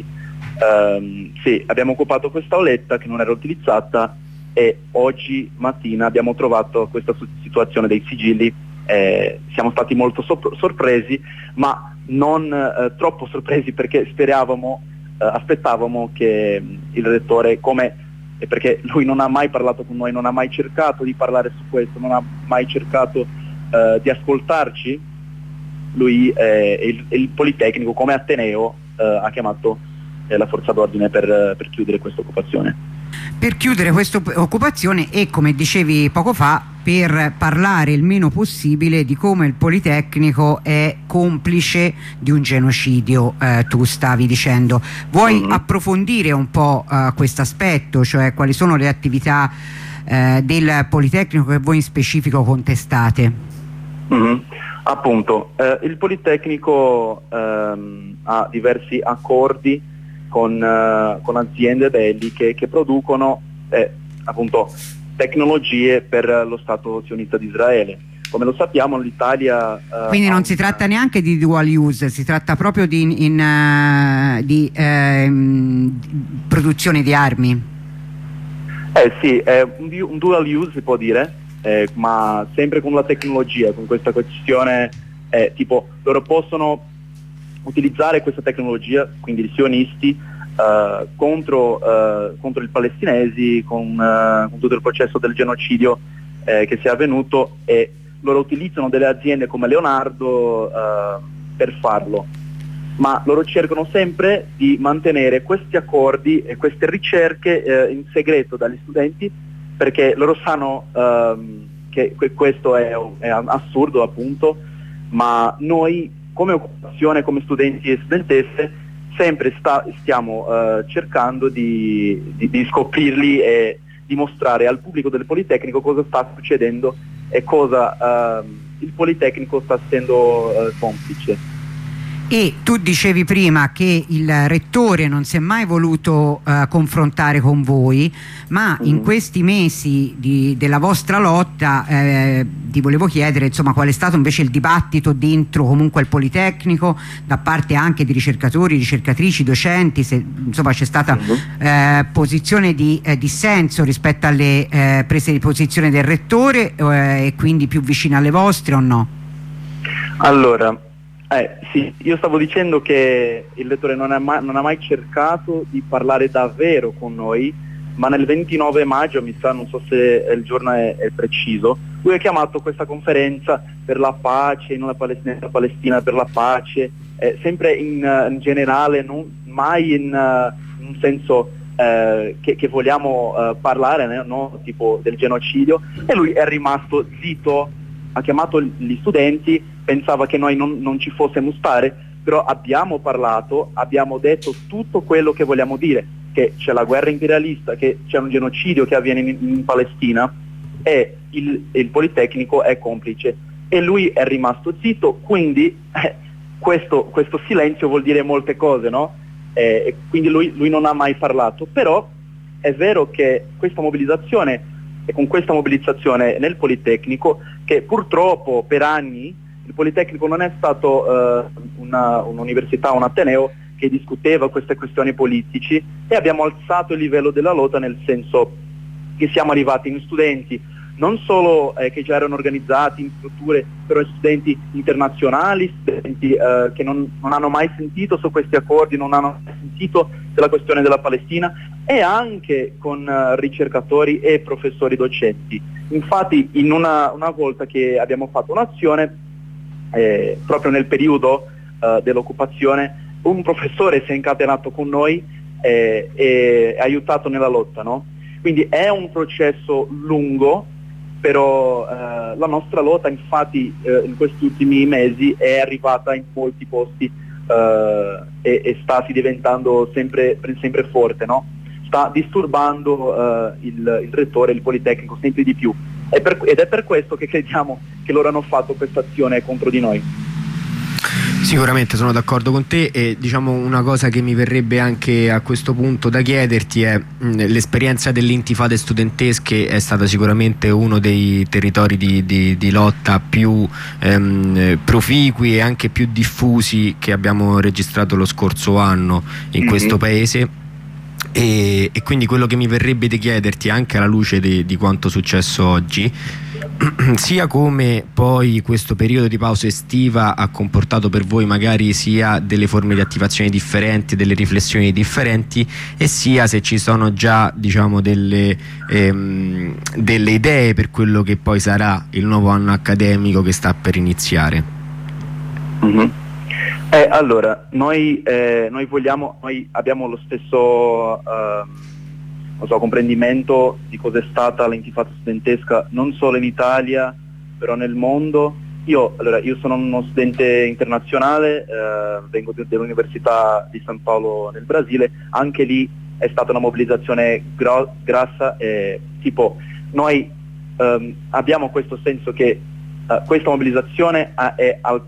sì, abbiamo occupato questa auletta che non era utilizzata, e oggi mattina abbiamo trovato questa situazione dei sigilli. Siamo stati molto sorpresi, ma non troppo sorpresi, perché aspettavamo che il rettore, perché lui non ha mai parlato con noi, non ha mai cercato di parlare su questo, non ha mai cercato di ascoltarci. Lui il Politecnico come Ateneo ha chiamato la forza d'ordine per chiudere questa occupazione. Per chiudere questa occupazione e, come dicevi poco fa, per parlare il meno possibile di come il Politecnico è complice di un genocidio, tu stavi dicendo. Vuoi approfondire un po' questo aspetto, cioè quali sono le attività del Politecnico che voi in specifico contestate? Appunto, il Politecnico ha diversi accordi con aziende belli che producono appunto tecnologie per lo Stato sionista di Israele. Come lo sappiamo, l'Italia quindi non si tratta neanche di dual use, si tratta proprio di produzione di armi. Sì, è un dual use, si può dire, ma sempre con la tecnologia, con questa questione tipo loro possono utilizzare questa tecnologia, quindi i sionisti, contro i palestinesi, con tutto il processo del genocidio che si è avvenuto, e loro utilizzano delle aziende come Leonardo per farlo, ma loro cercano sempre di mantenere questi accordi e queste ricerche in segreto dagli studenti, perché loro sanno che questo è assurdo, appunto, ma noi come occupazione, come studenti e studentesse, sempre stiamo cercando di scoprirli e dimostrare al pubblico del Politecnico cosa sta succedendo e cosa il Politecnico sta essendo complice. E tu dicevi prima che il rettore non si è mai voluto confrontare con voi, ma in questi mesi della vostra lotta ti volevo chiedere, insomma, qual è stato invece il dibattito dentro comunque il Politecnico, da parte anche di ricercatori, ricercatrici, docenti, se insomma c'è stata posizione di dissenso rispetto alle prese di posizione del rettore, e quindi più vicine alle vostre o no? Allora, sì, io stavo dicendo che il rettore non ha mai cercato di parlare davvero con noi, ma nel 29 maggio, non so se il giorno è preciso, lui ha chiamato questa conferenza per la pace, in la Palestina per la pace, sempre in generale, non mai in un senso che vogliamo parlare, no? Tipo del genocidio, e lui è rimasto zitto, ha chiamato gli studenti, pensava che noi non ci fossimo stare, però abbiamo parlato, abbiamo detto tutto quello che vogliamo dire, che c'è la guerra imperialista, che c'è un genocidio che avviene in Palestina e il Politecnico è complice, e lui è rimasto zitto, quindi questo silenzio vuol dire molte cose, no? E quindi lui non ha mai parlato, però è vero che questa mobilizzazione, e con questa mobilizzazione nel Politecnico, che purtroppo per anni il Politecnico non è stato un'università, un ateneo che discuteva queste questioni politici, e abbiamo alzato il livello della lotta, nel senso che siamo arrivati in studenti non solo che già erano organizzati in strutture, però studenti internazionali, studenti che non hanno mai sentito su questi accordi, non hanno mai sentito della questione della Palestina, e anche con ricercatori e professori docenti. Infatti in una volta che abbiamo fatto un'azione, proprio nel periodo dell'occupazione, un professore si è incatenato con noi e ha aiutato nella lotta, no? Quindi è un processo lungo, però la nostra lotta infatti in questi ultimi mesi è arrivata in molti posti e sta diventando sempre forte, no? Sta disturbando il rettore, il Politecnico sempre di più, ed è per questo che crediamo che loro hanno fatto questa azione contro di noi. Sicuramente sono d'accordo con te, e diciamo una cosa che mi verrebbe anche a questo punto da chiederti è l'esperienza delle intifade studentesche è stata sicuramente uno dei territori di lotta più proficui e anche più diffusi che abbiamo registrato lo scorso anno in questo paese. E quindi quello che mi verrebbe di chiederti, anche alla luce di quanto successo oggi, sia come poi questo periodo di pausa estiva ha comportato per voi magari sia delle forme di attivazione differenti, delle riflessioni differenti, e sia se ci sono già, diciamo, delle idee per quello che poi sarà il nuovo anno accademico che sta per iniziare. Allora, noi abbiamo lo stesso comprendimento di cosa è stata l'intifada studentesca non solo in Italia, però nel mondo. Io sono uno studente internazionale, vengo dell'Università di San Paolo nel Brasile. Anche lì è stata una mobilizzazione grassa, tipo noi abbiamo questo senso che questa mobilizzazione ha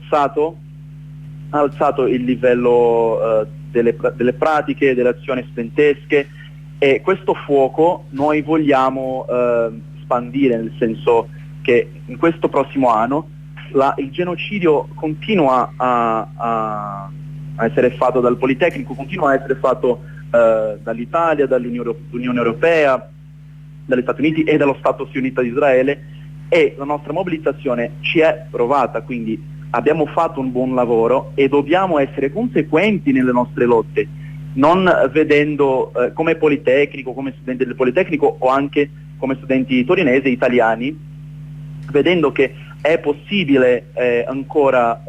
alzato il livello delle pratiche, delle azioni studentesche, e questo fuoco noi vogliamo spandire, nel senso che in questo prossimo anno il genocidio continua a essere fatto dal Politecnico, continua a essere fatto dall'Italia, dall'Unione Europea, dagli Stati Uniti e dallo Stato sionista di Israele, e la nostra mobilitazione ci è provata, quindi abbiamo fatto un buon lavoro e dobbiamo essere conseguenti nelle nostre lotte, non vedendo come Politecnico, come studenti del Politecnico o anche come studenti torinesi, italiani, vedendo che è possibile ancora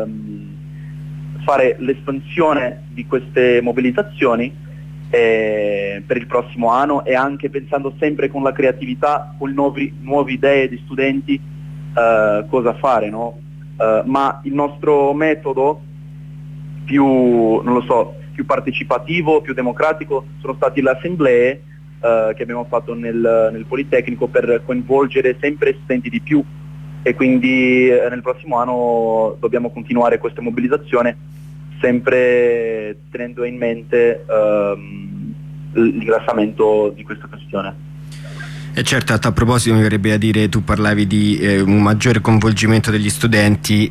fare l'espansione di queste mobilitazioni per il prossimo anno, e anche pensando sempre con la creatività, con nuove idee di studenti cosa fare, no? Ma il nostro metodo più più partecipativo, più democratico, sono state le assemblee che abbiamo fatto nel Politecnico per coinvolgere sempre studenti di più, e quindi nel prossimo anno dobbiamo continuare questa mobilizzazione, sempre tenendo in mente l'ingrassamento di questa questione. E certo, a proposito mi verrebbe da dire, tu parlavi di un maggiore coinvolgimento degli studenti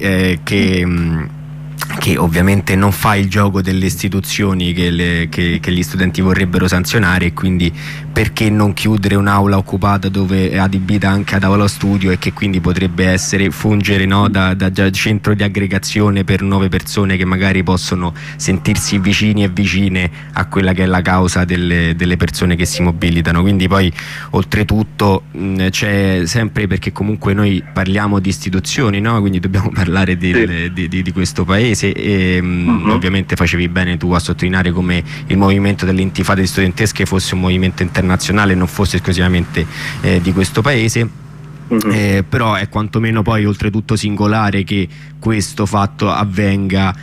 che ovviamente non fa il gioco delle istituzioni che gli studenti vorrebbero sanzionare, e quindi perché non chiudere un'aula occupata dove è adibita anche ad aula studio e che quindi potrebbe fungere da centro di aggregazione per nuove persone che magari possono sentirsi vicini e vicine a quella che è la causa delle persone che si mobilitano. Quindi poi oltretutto c'è sempre, perché comunque noi parliamo di istituzioni, no? Quindi dobbiamo parlare di questo paese, e ovviamente facevi bene tu a sottolineare come il movimento delle intifade studentesche fosse un movimento internazionale, non fosse esclusivamente di questo paese. Però è quantomeno poi oltretutto singolare che questo fatto avvenga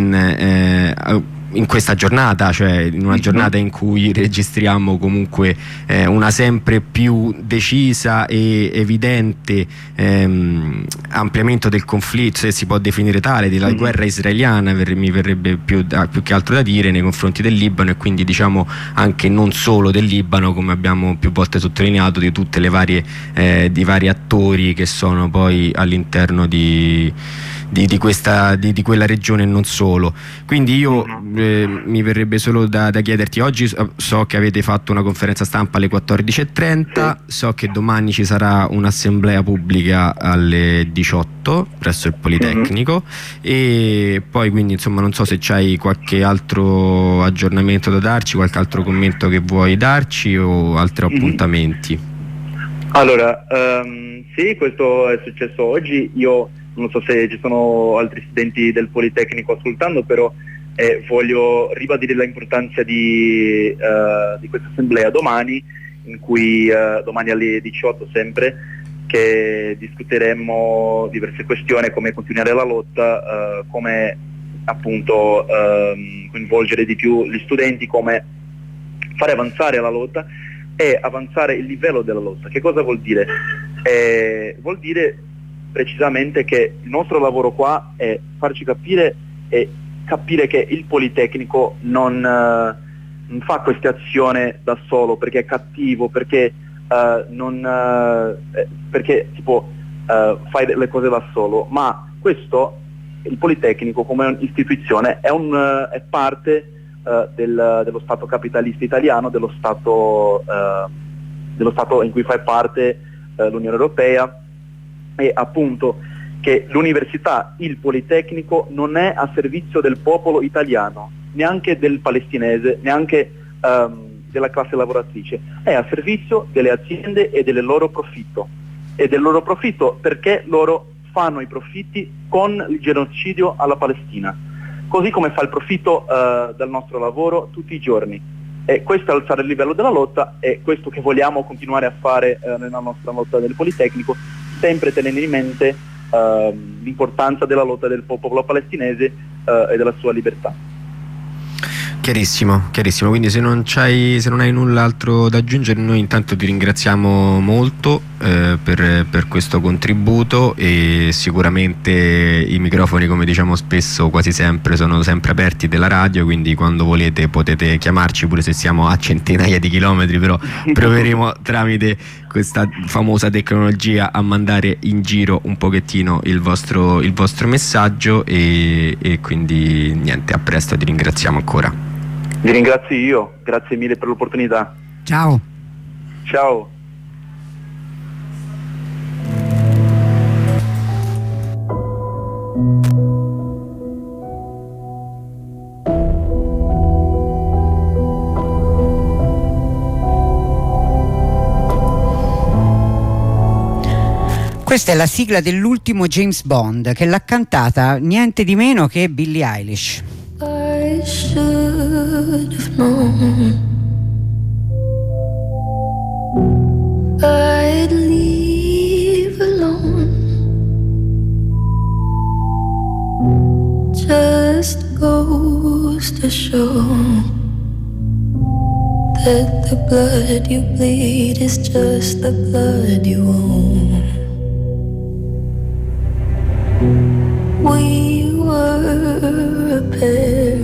in questa giornata, cioè in una giornata in cui registriamo comunque una sempre più decisa e evidente ampliamento del conflitto, se si può definire tale, della guerra israeliana, mi verrebbe più che altro da dire, nei confronti del Libano, e quindi diciamo anche non solo del Libano, come abbiamo più volte sottolineato, di tutte le varie di vari attori che sono poi all'interno di quella regione e non solo. Quindi io mi verrebbe solo da chiederti, oggi so che avete fatto una conferenza stampa alle 14:30, so che domani ci sarà un'assemblea pubblica alle 18 presso il Politecnico, e poi quindi insomma non so se c'hai qualche altro aggiornamento da darci, qualche altro commento che vuoi darci o altri appuntamenti. Allora, sì, questo è successo oggi. Io non so se ci sono altri studenti del Politecnico ascoltando, però voglio ribadire l'importanza di questa assemblea domani, in cui domani alle 18 sempre, che discuteremo diverse questioni, come continuare la lotta, come appunto coinvolgere di più gli studenti, come fare avanzare la lotta e avanzare il livello della lotta. Che cosa vuol dire? Vuol dire precisamente che il nostro lavoro qua è farci capire e capire che il Politecnico non fa queste azioni da solo perché è cattivo, perché perché tipo fai le cose da solo, ma questo, il Politecnico come istituzione è parte dello Stato capitalista italiano, dello Stato in cui fa parte l'Unione Europea, e appunto che l'università, il Politecnico, non è a servizio del popolo italiano, neanche del palestinese, neanche della classe lavoratrice, è a servizio delle aziende e del loro profitto, perché loro fanno i profitti con il genocidio alla Palestina, così come fa il profitto dal nostro lavoro tutti i giorni. E questo è alzare il livello della lotta, e questo che vogliamo continuare a fare nella nostra lotta del Politecnico, sempre tenendo in mente l'importanza della lotta del popolo palestinese e della sua libertà. Chiarissimo, quindi se non hai nulla altro da aggiungere, noi intanto ti ringraziamo molto per questo contributo, e sicuramente i microfoni, come diciamo spesso, quasi sempre sono sempre aperti della radio, quindi quando volete potete chiamarci, pure se siamo a centinaia di chilometri, però proveremo tramite questa famosa tecnologia a mandare in giro un pochettino il vostro messaggio, e quindi niente, a presto, ti ringraziamo ancora. Vi ringrazio io, grazie mille per l'opportunità. Ciao. Ciao. Questa è la sigla dell'ultimo James Bond, che l'ha cantata niente di meno che Billie Eilish. I should have known I'd leave alone, just go goes to show that the blood you bleed is just the blood you own. We were a pair,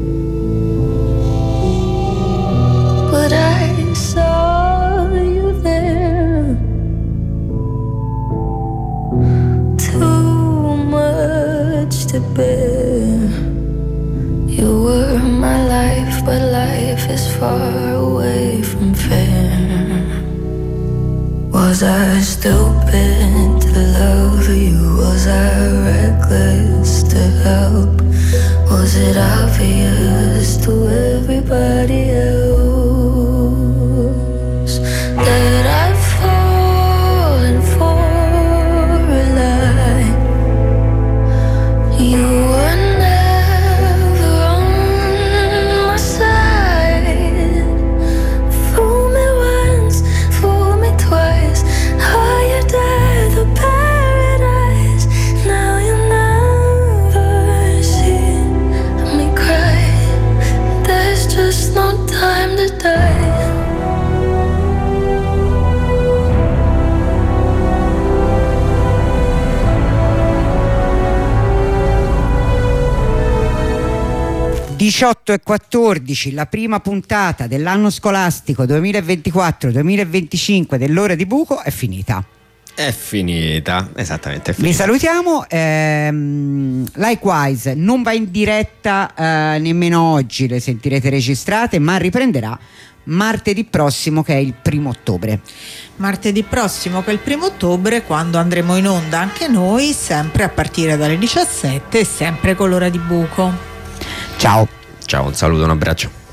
but I saw you there. Too much to bear. You were my life, but life is far away from fair. Was I stupid to love you? Was I reckless to help? Was it obvious to everybody else that I've fallen for a lie? You were never on my side. Fool me once, fool me twice. Higher death or paradise. Now you never see me cry. There's just no time to die. e 14, la prima puntata dell'anno scolastico 2024-2025 dell'Ora di Buco è finita. È finita, esattamente. È finita. Vi salutiamo. Likewise, non va in diretta nemmeno oggi, le sentirete registrate, ma riprenderà martedì prossimo, che è il 1° ottobre. Martedì prossimo, che è il 1° ottobre, quando andremo in onda anche noi, sempre a partire dalle 17 e sempre con l'Ora di Buco. Ciao. Ciao, un saluto, un abbraccio.